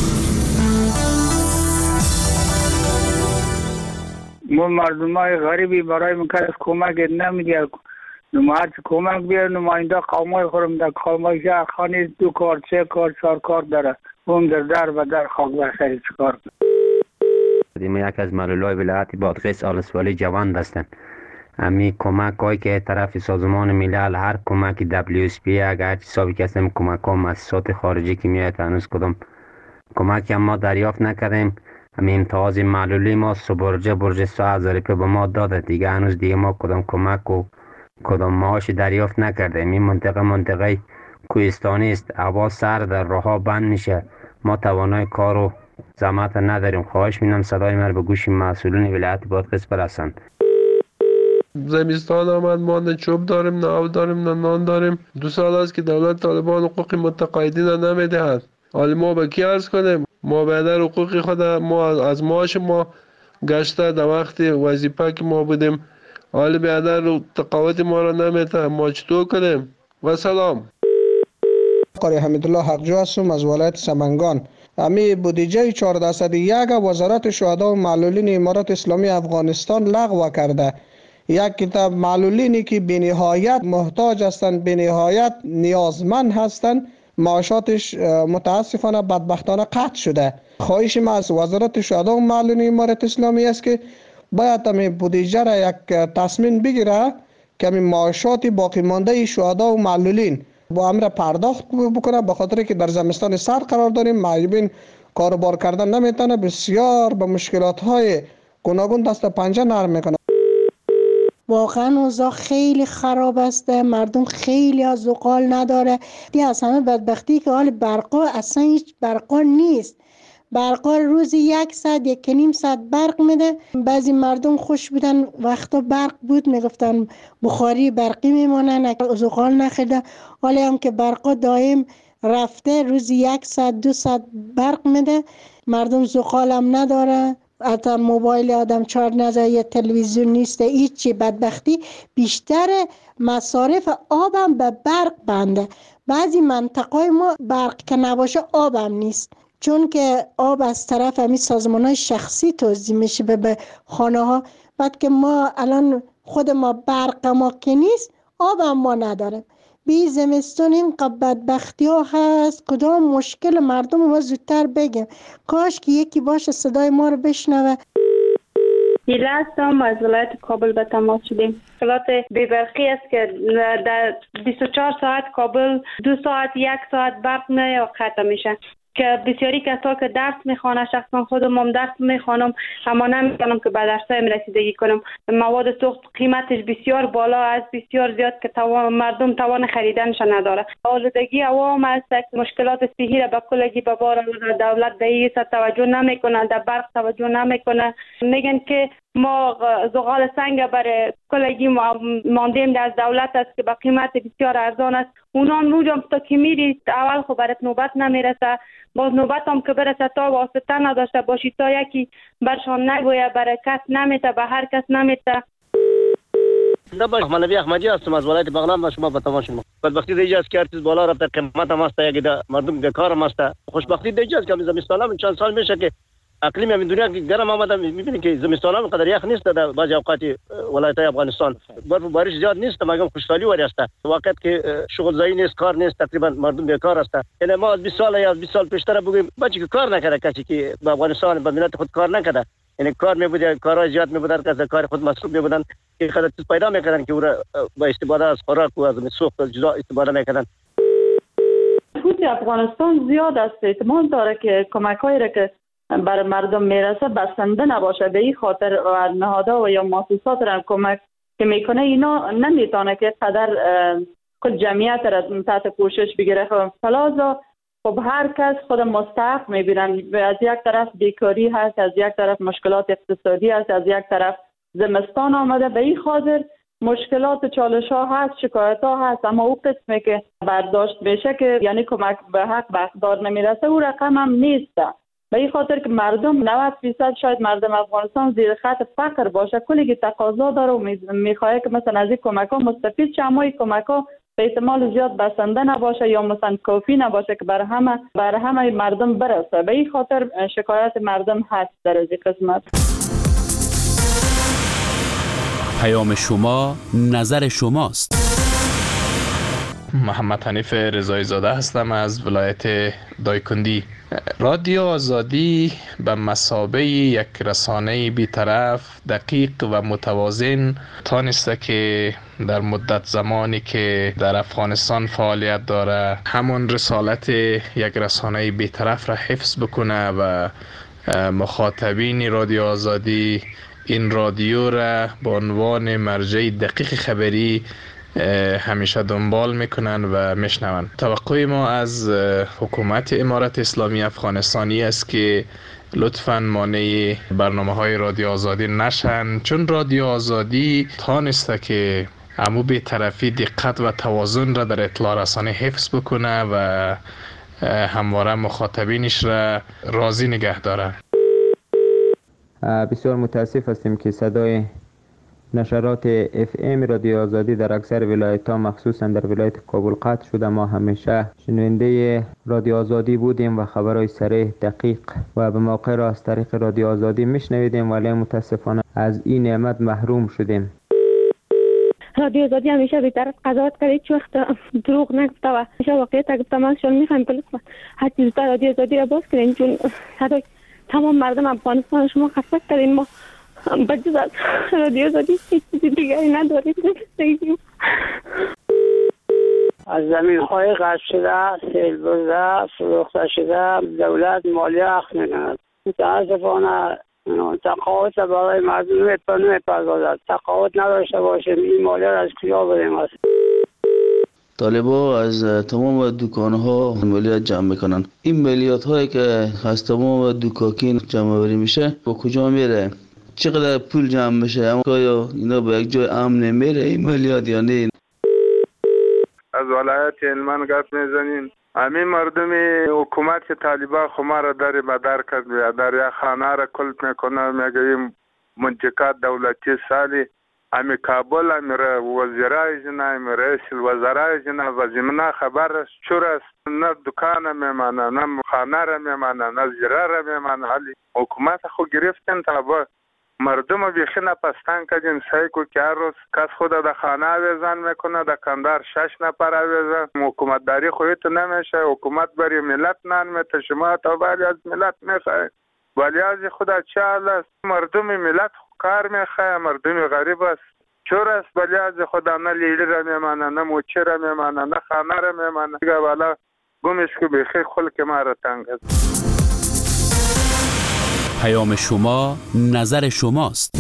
ما مردمای غریبی برای مکرس کمک نمیدیم. نماید کمک بیار نماینده قومای خورم در قومای شهر خانه 2 کار 3 کار 4 کار داره. اون در و در خاک بخشی چکار کنیم. یک از معلولای ولایت بادغیس آلسوالی جوان هستند. امی کمک هایی که طرف سازمان ملل هر کمک WSP اگر حسابی کسیم کمک ها مؤسسات خارجی که میاد هنوز کدام کمک ما دریافت نکردیم. امی امتیاز معلولی ما برج 100,000 روپیه به ما داده دیگه هنوز دیگه ما کدام کمک و کدام معاش دریافت نکردیم. این منطقه کوهستانی است. هوا سر در راه بند میشه. ما توانای کار و زحمت نداریم. خواهش می‌کنم صدای ما به گوش مسئولین ولایت بادغیس برسند. زمستان آمد، ما نه چوب داریم، نه آب داریم، نه نان داریم. 2 سال است که دولت طالبان حقوق متقاعدین را نمیدهد. حالا ما به کی عرض کنیم؟ ما بعد حقوق خود ما از معاش ما گشته در وقت وظیفه که ما بودیم. حالا بعد تقاعد ما را نمیده. ما چطور کنیم؟ و سلام. قاری حمیدالله حقجو هستم از ولایت سمنگان. امی بودجه 1401 وزارت شهدا و معلولین امارات اسلامی افغانستان لغو کرده. یک کتاب معلولینی که بینهایت محتاج هستند، بینهایت نیازمند هستند، معاشاتش متاسفانه بدبختانه قطع شده. خواهش ما از وزارت شهدا و معلولین امارات اسلامی است که باید امی بودجه را یک تصمیم بگیره که امی معاشات باقی مانده شهدا و معلولین با امر پرداخت بکنه، به خاطر که در زمستان سرد قرار داریم، معیوبین کاروبار کردن نمیتونه، بسیار به مشکلات های گوناگون دست پنجه نرم میکنه. واقعا اوضاع خیلی خراب است. مردم خیلی از زغال نداره. دی از همه بدبختی که حال برقا اصلا هیچ برقا نیست. برقا روزی 1 ساعت 1.5 ساعت برق میده. بعضی مردم خوش بودن وقتا برق بود میگفتن بخاری برقی میمونن، زغال نخیده. حالا هم که برقا دائم رفته، روزی 1 ساعت 2 ساعت برق میده. مردم زغال هم نداره. حتی موبایل آدم چارج نزده، یه تلویزیون نیست، هیچی. بدبختی بیشتر مصارف آبم به برق بنده. بعضی منطقه ما برق که نباشه آبم نیست، چون که آب از طرف همین سازمان‌های شخصی توزیع میشه به خانه ها. بعد که ما الان خود ما برق ما که نیست، آب هم ما نداریم. بی زمستون این بدبختی ها هست. کدام مشکل مردم ما زودتر بگم. کاش که یکی باشه صدای ما رو بشنوه. هیله هستم از ولایت کابل به تماس شدیم. مشکلات بی‌برقی است که در 24 ساعت کابل 2 ساعت 1 ساعت برق میاد قطع میشه، که بسیاری کسا که درس میخوانه، شخصا خودم درس میخوانم اما نمیتونم که به درسایم رسیدگی کنم. مواد سوخت قیمتش بسیار بالا است، بسیار زیاد که مردم توان خریدنش نداره. آلودگی عوام است، مشکلات صحی را به کلگی به بار دولت به این توجه نمیکنه، در برق توجه نمیکنه. میگن که ما زغال سنگ برای کلگی ماندیم از دولت است که با قیمت بسیار ارزان است. اونا نوجم تا که میری اول خب برات نوبت نمیرسه، باز نوبت هم که برسه تا واسطه نداشته باشی، تا یکی برشان نگویه، برای کس نمیته، به هر کس نمیته. من نبی احمدی هستم از ولایت بغلان و شما به تماشا شما. بدبختی دیگه است که ارتش بالا رفته، قیمت هم است، یک مردم بیکار هم است. خوشبختی دیگه است که زمستان هم چند سال میشه که اقلیم همین دنیا که گرم آمده، میبینید که زمستان هم قدر یخ نیست در بعضی اوقات ولایت افغانستان. برف و بارش زیاد نیست، مگم خوشحالی وری است. وقت که شغل زایی نیست، کار نیست، تقریبا مردم بیکار است. یعنی ما از 20 سال یا 20 سال پیشتر بگیم بچه که کار نکرده، کسی که به افغانستان به ملت خود کار نکرده، یعنی کار میبوده، کارهای زیاد میبودن که از کار خود مصروف میبودن، که خود چیز پیدا میکردن که او را با استفاده از خوراک و از سوخت جدا استفاده میکردن. خود افغانستان زیاد است، احتمال داره که کمک‌هایی را که برای مردم میرسه بسنده نباشه. به این خاطر نهادها و یا مؤسسات را کمک که میکنه اینا نمیتونه که قدر خود جمعیت را تحت پوشش بگیره. فلازا خب هر کس خود مستحق میبینن. از یک طرف بیکاری هست، از یک طرف مشکلات اقتصادی هست، از یک طرف زمستان آمده. به این خاطر مشکلات چالش ها هست، شکایت ها هست، اما او قسمی که برداشت میشه که یعنی کمک به حق به اقدار نمیرسه، او رقم هم نیست. به این خاطر که مردم 90% شاید مردم افغانستان زیر خط فقر باشه، کلی که تقاضا داره و میخواه که مثلا از این کمک ها مستفید شه، اما این کمک ها به احتمال زیاد بسنده نباشه یا مثلا کافی نباشه که برای همه مردم برسه. به این خاطر شکایت مردم هست در از این قسمت. پیام شما نظر شماست. محمد حنیف رضایی زاده هستم از ولایت دایکندی. رادیو آزادی به مثابه یک رسانه بی‌طرف، دقیق و متوازن تانسته که در مدت زمانی که در افغانستان فعالیت داره همون رسالت یک رسانه بی‌طرف را حفظ بکنه و مخاطبین رادیو آزادی این رادیو را به عنوان مرجع دقیق خبری همیشه دنبال میکنن و میشنون. توقع ما از حکومت امارت اسلامی افغانستانی است که لطفاً مانع برنامه های رادیو آزادی نشن، چون رادیو آزادی تانسته که امو بی‌طرفی دقت و توازن را در اطلاع رسانی حفظ بکنه و همواره مخاطبینش را راضی نگه داره. بسیار متاسف هستیم که صدای نشرات FM رادیو آزادی در اکثر ولایت‌ها مخصوصا در ولایت کابل قطع شده. ما همیشه شنونده رادیو آزادی بودیم و خبرهای صریح، دقیق و به موقع را از طریق رادیو آزادی میشنویدیم، ولی متاسفانه از این نعمت محروم شدیم. رادیو آزادی همیشه بی‌طرف قضاوت کرد، هیچ وقت دروغ نگفته و همیشه واقعیت گفته. ما شما می‌خوایم که لطفاً هر چیز زودتر رادیو آزادی را باز کنین، چون صدای تمام مردم افغانستان شما خسته کردین. ما بجز از رادیو آزادی هیچ چیز دیگری نداریم. از زمین‌های غصب شده، سیل برده، فروخته شده، دولت مالیه اخذ می‌کند. متاسفانه تقاعد برای مردم نمی‌پردازد. تقاعد نداشته باشیم این مالیه را از کجا بدیم است؟ طالبا از تمام دکان‌ها مالیات جمع میکنن. این مالیات هایی که از تمام دکاکین جمع آوری میشه با کجا میره؟ چقدر پول جمع میشه؟ آیا اینا به یک جای امن نمیره این مالیات یا نه؟ از ولایت هلمند گپ میزنین. همین مردم حکومت طالبان خما را در مدار کرد، در یک خانه را کلت میکنه، میگه منطقه دولتی سالی امی کابل امی وزیرای جنا امی رئیس الوزرای جنا و زمینه خبر است چور است، نه دکان میمانه، نه خانه را میمانه، نه زیره را میمانه. حالی حکومت خو گرفتن تا با مردم بیخی نپستان کردین. سعی کو که هر روز کس خود در خانه آویزان میکنه، دکاندار 6 نفر آویزان. حکومت داری خودت نمیشه، حکومت بری ملت نان میته، شما تا باری از ملت میخواه، ولی از خدا چه حال است؟ مردم ملت کار میخواه، مردم غریب است چور است، ولی از خدا نه لیلی را میمانه، نه موچه را میمانه، نه خانه را میمانه. دیگه والا گمش که بیخی خلق ما را تنگ است. پیام شما نظر شماست.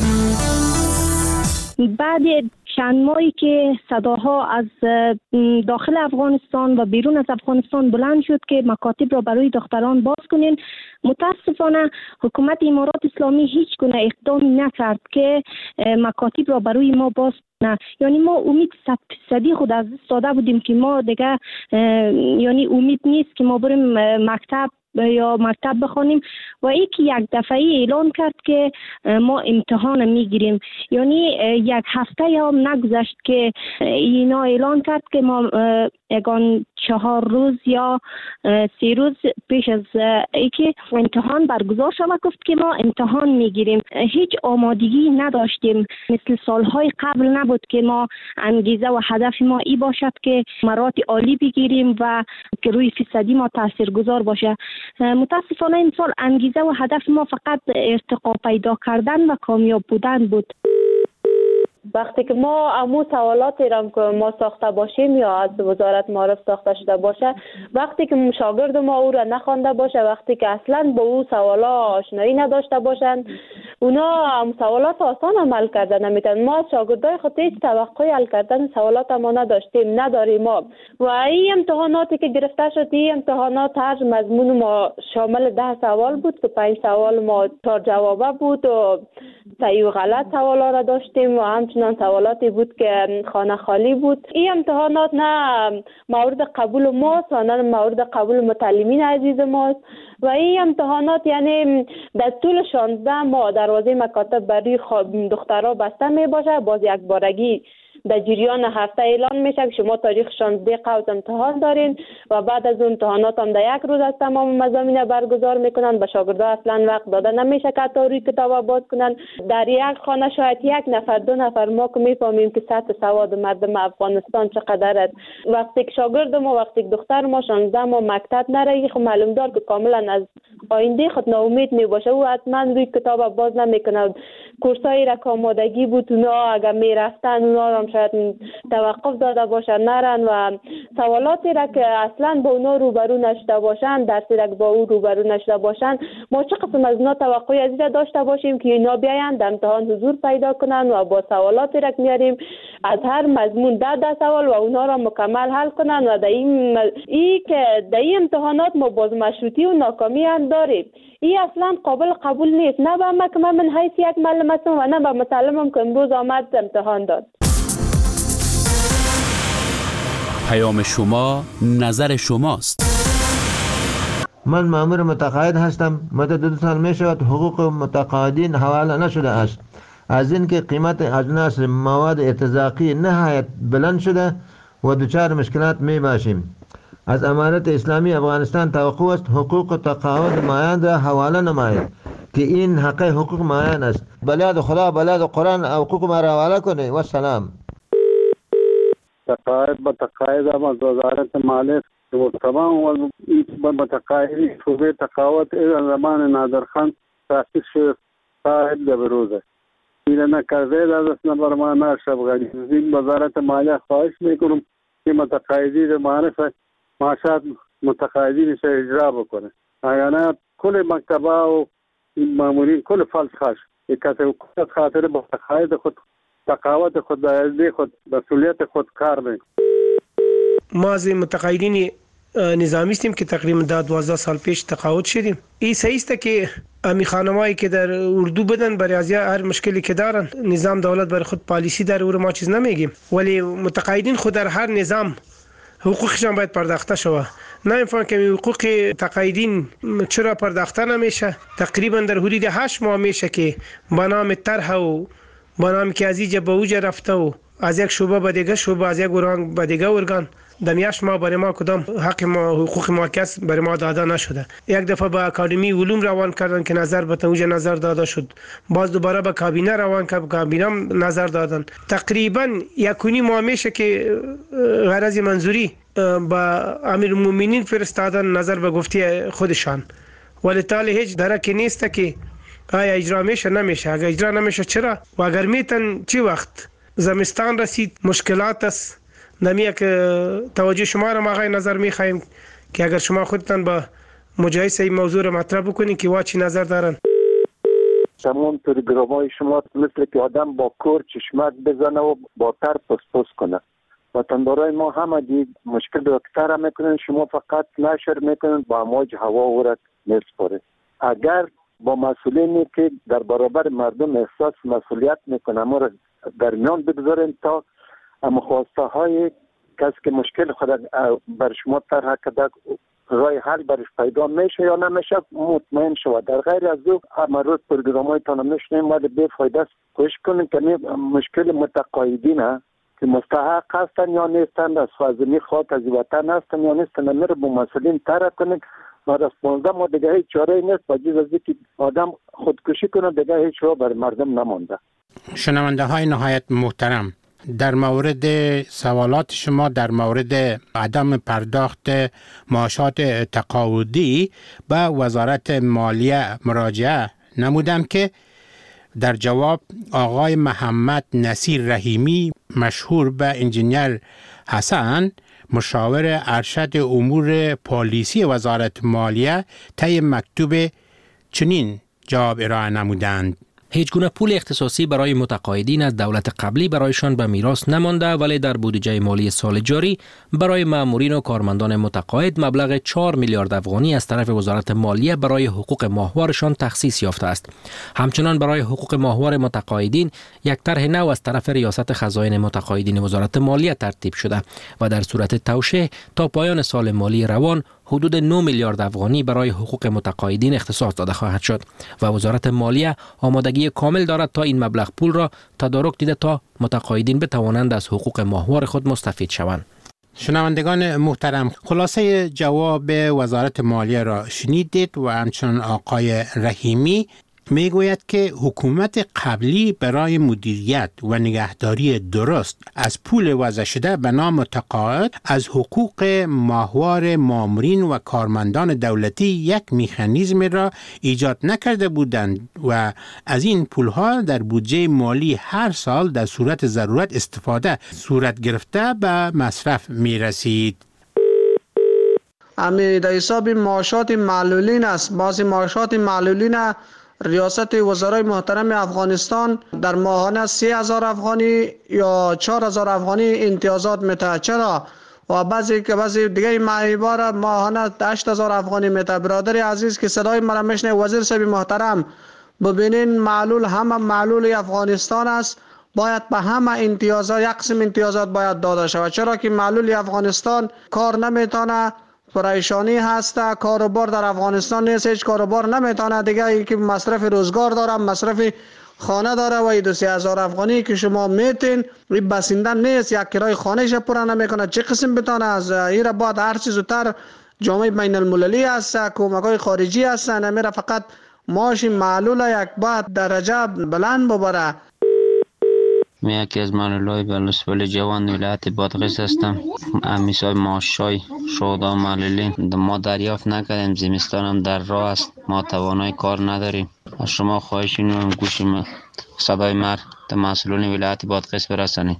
بعد چند ماهی که صداها از داخل افغانستان و بیرون از افغانستان بلند شد که مکاتب را برای دختران باز کنین، متاسفانه حکومت امارات اسلامی هیچ گونه اقدامی نکرد که مکاتب را برای ما باز کنه. یعنی ما امید 100% خود از دست داده بودیم که ما دیگه یعنی امید نیست که ما بریم مکتب بخوانیم و یکی یک دفعه اعلان کرد که ما امتحان میگیریم. یعنی یک هفته هم نگذشت که اینا اعلان کرد که ما یگان 4 روز یا 3 روز پیش از اینکه امتحان برگزار شود گفت که ما امتحان میگیریم. هیچ آمادگی نداشتیم، مثل سالهای قبل نبود که ما انگیزه و هدف ما این باشد که مراتب عالی بگیریم و که روی فیصدی ما تاثیرگذار باشه. متاسفانه این سال انگیزه و هدف ما فقط ارتقا پیدا کردن و کامیاب بودن بود. وقتی که ما امو سوالاتی را که ما ساخته باشیم یا از وزارت معارف ساخته شده باشه، وقتی که شاگرد ما او را نخوانده باشه، وقتی که اصلا با او سوالا آشنایی نداشته باشند، اونا سوالات آسان عمل کردن نمیتونن. ما از شاگردای خود هیچ توقعی حل کردن سوالات ما نداریم ما. و این امتحاناتی که گرفته شد، این امتحانات هر مضمون ما شامل 10 سوال بود که 5 سوال ما 4 جوابه بود و صحیح و غلط سوالا را داشتیم و همچنان سوالاتی بود که خانه خالی بود. این امتحانات نه مورد قبول ماست و نه مورد قبول متعلمین عزیز ماست و این امتحانات یعنی در طول 16 ماه دروازه مکاتب برای دخترها بسته می باشه. باز یک بارگی در جریان هفته اعلان میشه که شما تاریخ 16 قوس امتحان دارین و بعد از اون امتحانات هم در یک روز از تمام مضامین برگزار میکنن. به شاگردها اصلا وقت داده نمیشه که تا روی کتاب باز کنن. در یک خانه شاید یک نفر دو نفر ما که میفهمیم که سطح سواد مردم افغانستان چقدر است. وقتی که شاگرد ما وقتی که دختر ما 16 ما مکتب نره، خب معلوم دار که کاملا از آینده خود ناامید میباشه و حتما روی کتاب باز نمیکنه. کورسایی را که آمادگی بود اونا اگر میرفتن اونا را شاید توقف داده باشن نرن و سوالاتی را که اصلا با اونا روبرو نشده باشن، درسی را که با او روبرو نشده باشن، ما چه قسم از اونا توقعی از این داشته باشیم که اینا بیاین در امتحان حضور پیدا کنن و با سوالاتی را که میاریم از هر مضمون 10 سوال و اونا را مکمل حل کنن و در این امتحانات ما باز مشروطی و ناکامی هم داریم. این اصلا قابل قبول نیست، نه به من که من حیث یک معلم هستم و نه به مسلمم که امروز آمد امتحان داد. پیام شما نظر شماست. من مأمور متقاعد هستم. مدت 2 سال می شود حقوق متقاعدین حواله نشده است. از اینکه قیمت اجناس مواد ارتزاقی نهایت بلند شده و دچار مشکلات می باشیم. از امارت اسلامی افغانستان توقع است حقوق تقاعد مایان را حواله نماید که این حق حقوق مایان است. بلاد خدا بلاد قرآن حقوق ما را حواله کنه و سلام. تقاعد با تقاعد هم از وزارت مالیه و تمام متقاعدین شعبه تقاعد از زمان نادرخان تاسیس شد تا به روزه این نکرده دست نمبر ما ناشب غنی این وزارت مالیه خواهش میکنم که متقاعدین معرفت معاشات متقاعدینش اجرا بکنه. اگر کل مکتبه و مامورین کل فلس خاش یک خاطر با تقاعد خود تقاعد خود به خود مسئولیت خود کار میکنه. ما از متقاعدین نظامی هستیم که تقریبا 12 سال پیش تقاعد شدیم. این صحیح است که امی خانمایی که در اردو بدن برای از هر مشکلی که دارن نظام دولت برای خود پالیسی داره و ما چیز نمیگیم، ولی متقاعدین خود در هر نظام حقوقشان باید پرداخته شود. نمی‌فهمم که حقوق تقاعدین چرا پرداخته نمیشه. تقریبا در حدود 8 ماه میشه که با نام طرح و با نام که از اینجا به اوجا رفته و از یک شعبه به دیگه شعبه، از یک ارگان به دیگه ارگان، در 8 ماه برای ما کدام حق ما حقوق ما کس برای ما داده نشده. یک دفعه به اکادمی علوم روان کردن که نظر به اوجا نظر داده شد، باز دوباره به کابینه روان کرد، کابینه نظر دادن. تقریبا 1.5 ماه میشه که غرض منظوری با امیرالمومنین فرستادن نظر به گفته خودشان، ولی تالی هیچ درکی نیست که آیا اجرا میشه نمیشه. اگر اجرا نمیشه چرا و اگر میتن چی وقت؟ زمستان رسید مشکلات است. نمیه که توجه شما را ما غیر نظر میخوایم که اگر شما خودتان با مجایسه این موضوع را مطرح بکنید که وا چی نظر دارن. تمام پروگرام‌های شما مثل که آدم با کور چشمک بزنه و با تر پس کنه. وطندارای ما همه دید مشکل دکتر میکنن، شما فقط نشر میکنن با امواج هوا ورد میسپاره. اگر با مسئولینی که در برابر مردم احساس مسئولیت میکنن ما را در میان بگذارین تا خواسته های کسی که مشکل خود بر شما طرح کرده رای حل برش پیدا میشه یا نمیشه مطمئن شود. در غیر از او همه روز پروگرام‌های تان میشنیم ولی بی فایده است. کوشش کنیم که مشکل متقاعدین که مستحق هستن یا نیستن، از فاضلی خاک از وطن هستن یا نیستن، میره با مسئولین طرح کنیم و از 15 ماه دیگه هیچ چاره نیست با جز از اینکه آدم خودکشی کنه دیگه هیچ راه بر مردم نمانده. شنونده های نهایت محترم، در مورد سوالات شما در مورد عدم پرداخت معاشات تقاعدی به وزارت مالیه مراجعه نمودم که در جواب آقای محمد نصیر رحیمی مشهور به انجینیر حسن مشاور ارشد امور پالیسی وزارت مالیه طی مکتوب چنین جواب ارائه نمودند: هیچ گونه پول اختصاصی برای متقاعدین از دولت قبلی برایشان به میراث نمانده، ولی در بودجه مالی سال جاری برای مامورین و کارمندان متقاعد مبلغ 4 میلیارد افغانی از طرف وزارت مالیه برای حقوق ماهوارشان تخصیص یافته است. همچنان برای حقوق ماهوار متقاعدین یک طرح نو از طرف ریاست خزاین متقاعدین وزارت مالیه ترتیب شده و در صورت توشیح تا پایان سال مالی روان حدود 9 میلیارد افغانی برای حقوق متقاعدین اختصاص داده خواهد شد و وزارت مالیه آمادگی کامل دارد تا این مبلغ پول را تدارک دیده تا متقاعدین بتوانند از حقوق ماهوار خود مستفید شوند. شنوندگان محترم، خلاصه جواب وزارت مالیه را شنیدید و همچنان آقای رحیمی میگوید که حکومت قبلی برای مدیریت و نگهداری درست از پول وضع شده به نام متقاعد از حقوق ماهوار مامورین و کارمندان دولتی یک مکانیزم را ایجاد نکرده بودند و از این پولها در بودجه مالی هر سال در صورت ضرورت استفاده صورت گرفته به مصرف می رسید. امی در حساب معاشات معلولین است. بعضی معاشات معلولین ریاست وزرای محترم افغانستان در ماهانه 3000 افغانی یا 4000 افغانی امتیازات میده. چرا؟ و بعضی دیگه معیبار ماهانه 8000 افغانی میده. برادر عزیز که صدای مرا میشنه، وزیر صاحب محترم، ببینین معلول همه معلول افغانستان است، باید به همه امتیازات یک قسم امتیازات باید داده شود. چرا که معلول افغانستان کار نمیتونه، پریشانی هسته، کاروبار در افغانستان نیست، هیچ کاروبار نمیتونه دیگه، ای که مصرف روزگار داره، مصرف خانه داره و این 2,000 افغانی که شما میتین این بسیندن نیست، یک کرای خانهش پورا نمیکنه، چه قسم بتونه از این بعد هر چیز زودتر جامعه بین المللی هست، کمک‌های خارجی هست، نمیره فقط معاش معلول یک بعد درجه بلند ببره. من یکی از معلولای بلوچستان جوان ولایت بادغیس هستم. مثال معاشای شهدا معلولین ما دریافت نکردیم، زمستان هم در راه است، ما توانای کار نداریم. از شما خواهش می‌کنم گوش صدای مرد به مسئولین ولایت بادغیس برسانید.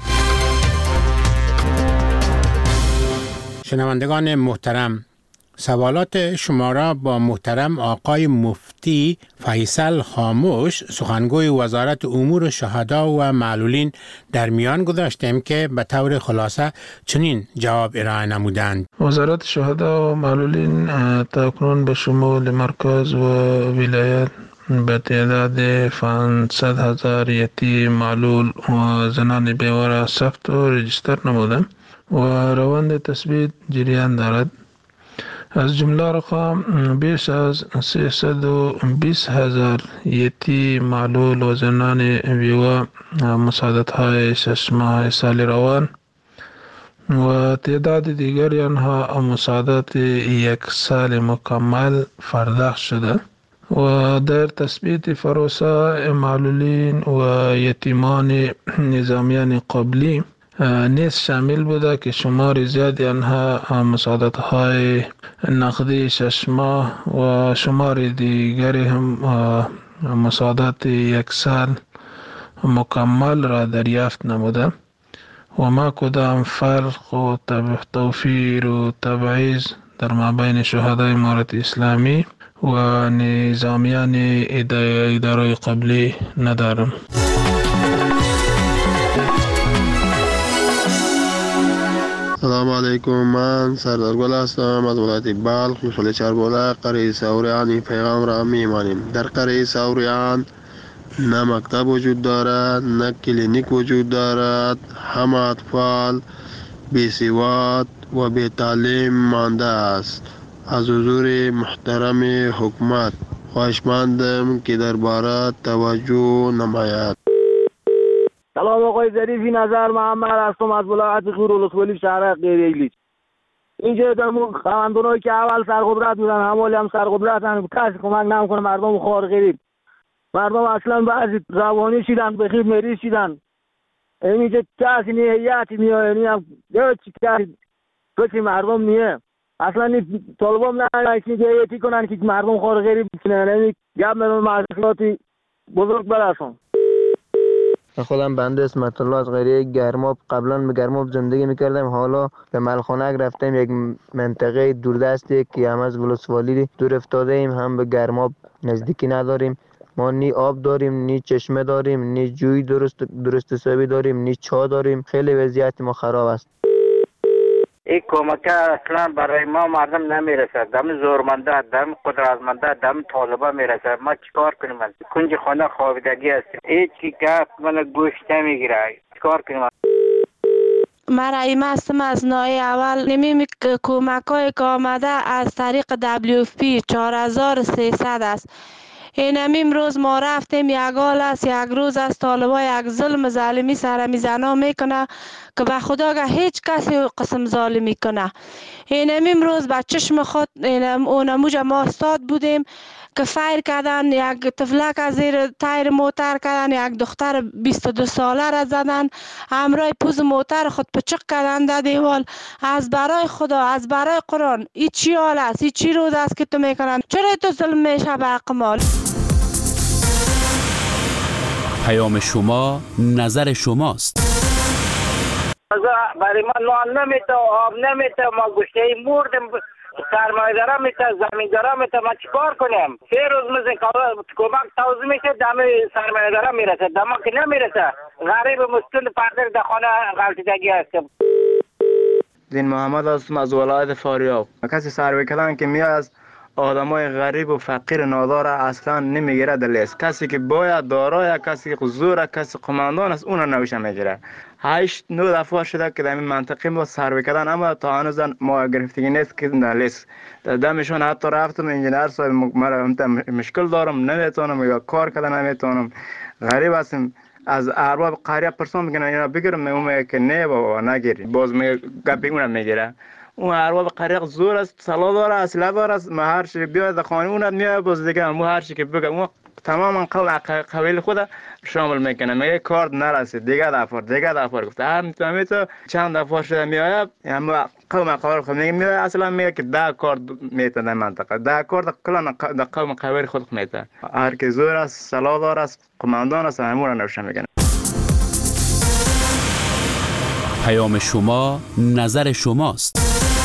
شنوندگان محترم، سوالات شما را با محترم آقای مفتی فیصل خاموش، سخنگوی وزارت امور شهدا و معلولین در میان گذاشتیم که به طور خلاصه چنین جواب ارائه نمودند. وزارت شهدا و معلولین تاکنون به شمول مرکز و ولایت به تعداد 500,000 یتیم معلول و زنان بیواره ثبت و رجیستر نموده و روند تثبیت جریان دارد. از جمله رقم بیش از 320,000 یتیم معلول و زنان بیوه مساعدت های 6 ماه سال روان و تعداد دیگری آنها مساعدت 1 سال مکمل پرداخت شده و در تثبیت پروسه معلولین و یتیمان نظامیان قبلی نیز شامل بوده که شمار زیادی آنها مساعدت های نقدی 6 ماه و شمار دیگری هم مساعدت 1 سال مکمل را دریافت نموده و ما کدام فرق و توفیر و تبعیض در مابین شهدای امارت اسلامی و نظامیان اداره قبلی ندارم. سلام علیکم، من سردار گل هستم از ولایت بلخ، محل چربوله، قریه سوریان. پیغام را میمانیم. در قریه سوریان نه مکتب وجود دارد، نه کلینیک وجود دارد. همه اطفال بی‌سواد و بی تعلیم مانده است. از حضور محترم حکومت خواهشمندم که درباره توجه نماید. سلام آقای ظریفی، نظر محمد هستم از ولایت غور ولسوالی شهر غیریلیچ. اینجا دمون خواندونایی که اول سرقدرت بودن همالی هم سرقدرتن، کسی کمک نمیکنه مردم خوار غریب. مردم اصلا بعضی روانی شدن، بخیر مری شدن. اینجا کسی نیه هیئتی میاد، یعنی هم چی کسی مردم نیه. اصلا این طالبان نه که هیئتی کنن که مردم خوار غریب بکنن. یعنی گپ میرم مشکلاتی بزرگ برسون. خودم بنده اسمت الله از قریه گرماب، قبلا به گرماب زندگی میکردم، حالا به ملخانک رفتم، یک منطقه دوردستی که هم از ولسوالی دور افتاده ایم، هم به گرماب نزدیکی نداریم. ما نی آب داریم، نی چشمه داریم، نی جوی درست حسابی داریم، نی چا داریم. خیلی وضعیت ما خراب است. این کمک اصلا برای ما مردم نمیرسد. دم زورمنده، دم قدرتمنده، دم طالبا میرسد. ما چیکار کنیم؟ کنج خانه خوابیدگی است. هیچ گپ من گوش نمیگیره. چیکار کنیم؟ من رحیمه هستم از نای اول. نمی کمک های که آمده از طریق WFP 4300 است. این امروز ما رفتیم یک حال است، یک روز است طالبا یک ظلم ظالمی سر می زنا میکنه که به خدا که هیچ کسی قسم ظالمی کنه. این امروز به چشم خود اونموج ما استاد بودیم که فایر کردن، یک طفلک از زیر تایر موتر کردن، یک دختر 22 ساله را زدن، همراه پوز موتر خود پچق کردن در دیوال. از برای خدا، از برای قرآن، این چی حال است؟ این چی روز است که تو میکنن؟ چرا تو ظلم میشه به حق مال؟ پیام شما نظر شماست. برای ما نان نمیته، آب نمیته، ما گوشته مردم، سرمایه‌دارا میته، زمیندارا میته، ما چیکار کنیم؟ 3 روز میزن کمک توزیع میشه، دم سرمایه‌دارا میرسه، دم که نمیرسه. غریب مستون پردر در خانه غلطیدگی هستم. دین محمد هستم از ولایت فاریاب. کسی سروی کردن که میاد از آدمای غریب و فقیر نادار اصلا نمیگیره دلیست. کسی که باید دارای، کسی که زور، کسی قماندان است، اون نوشه میگیره. 8-9 دفعه شده که در این منطقه ما سروی کردن، اما تا هنوز ما گرفتگی نیست که دلیست. دمشون حتی رفتم انجینر صاحب مشکل دارم، نمیتونم یا کار کردن نمیتونم. غریب هستم. از ارباب قریه پرسان میگن اینا بگیرم، میگم که نه بابا نگیری، باز گپ اون میگیره. اون ارباب قریه زور است، سلا داره، اسلحه داره، ما هر چی بیاد خانه اون میاد، باز دیگه ما هر چی که بگم اون تماما قبیل خود شامل میکنه. میگه کارت نرسید، دیگه دفعه گفته همین تو چند دفعه شده میاد، اما قوم قبیل خود میگه اصلا میگه که 10 کارت میته در منطقه، 10 کارت کلا در قوم قبیل خود میته. هر کی زور است، سلا داره، قماندان است، همون نوشه میکنه. پیام شما نظر شماست.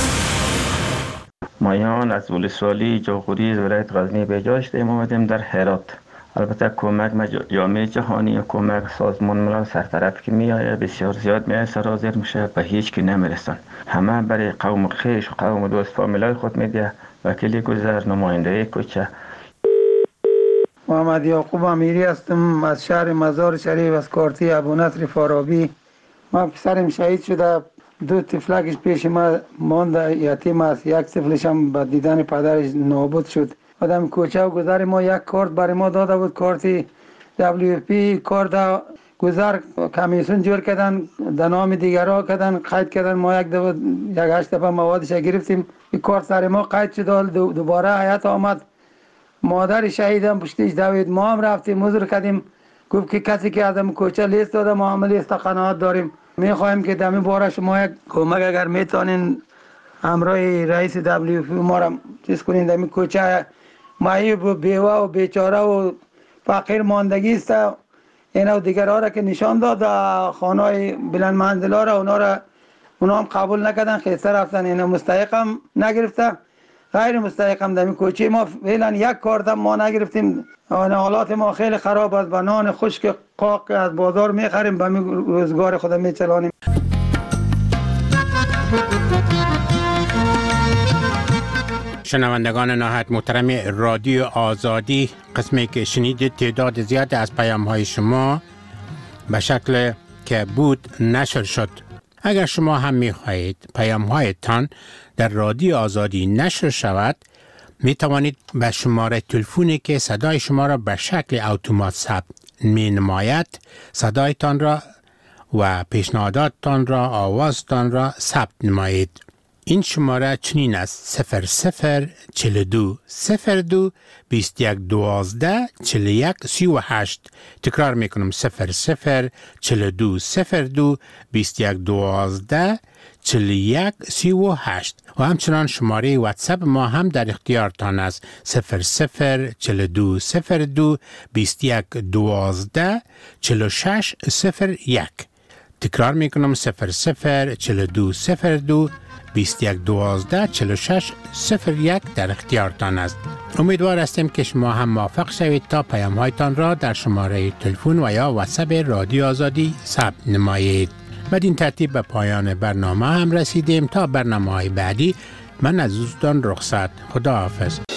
مایان از ولسوالی جاغوری ولایت غزنی به جا هستیم. اومدیم در هرات. البته کمک جامعه جهانی و کمک سازمان ملل سرطرف که میآید بسیار زیاد میآید سرازیر میشه و هیچ کی نمیرسن. همه برای قوم خویش و قوم دوست فامیلای خود میده. وکیل گذر، نماینده کوچه. محمد یعقوب امیری هستم از شهر مزار شریف، از کارتی ابو نصر فارابی. ما پسرم شهید شده، 2 طفلکش پیش ما مانده، یتیم است. یک طفلش هم با دیدن پدرش نابود شد. آدم کوچه و گذر ما یک کارت برای ما داده بود، کارت WFP. کارت گذر کمیسیون جور کردن، در نام دیگرها کردن، قید کردن. ما یک 8 دفعه موادش گرفتیم. این کارت سر ما قید شد، دوباره حیات آمد. مادر شهیدم پشتیش دوید. ما هم رفتیم حضور کردیم، گفت که کسی که آدم کوچه لیست داده ما هم لیست قناعت داریم. میخوایم که دمی باره شما یک کمک اگر میتونین همراه رئیس WFP ما را چیز کنین. دمی کوچه معیوب و بیوه و بیچاره و فقیر ماندگی است. اینا و دیگرها را که نشان داد خانه‌های بلند منزلا را، اونا هم قبول نکردن، خیسته رفتن. اینا مستحق هم نگرفته، غیر مستحق هم. دمی کوچه ما فعلا یک کارت هم ما نگرفتیم. حالات ما خیلی خراب است. نان خشک قاق از بازار میخریم، به روزگار خود میچلانیم. شنوندگان نهایت محترم رادیو آزادی، قسمی که شنیدید تعداد زیاد از پیام های شما به شکل که بود نشر شد. اگر شما هم میخواهید پیام هایتان در رادیو آزادی نشر شود، می توانید به شماره تلفنی که صدای شما را به شکل اتومات ثبت می نماید صدایتان را و پیشنهاداتتان را، آوازتان را ثبت نمایید. این شماره چنین است: 0042 02 21 12 41 38. تکرار میکنم: 0042 02 21 12 41 38. و همچنان شماره واتساپ ما هم در اختیارتان است: 0042 02 21 12 46 01. تکرار میکنم: 0042 02 21 12 46 01 در اختیارتان است. امیدوار هستیم که شما هم موافق شوید تا پیام هایتان را در شماره تلفن و یا واتساپ رادیو آزادی ثبت نمایید. بدین ترتیب به پایان برنامه هم رسیدیم. تا برنامه های بعدی من از دوستان رخصت. خدا حافظ.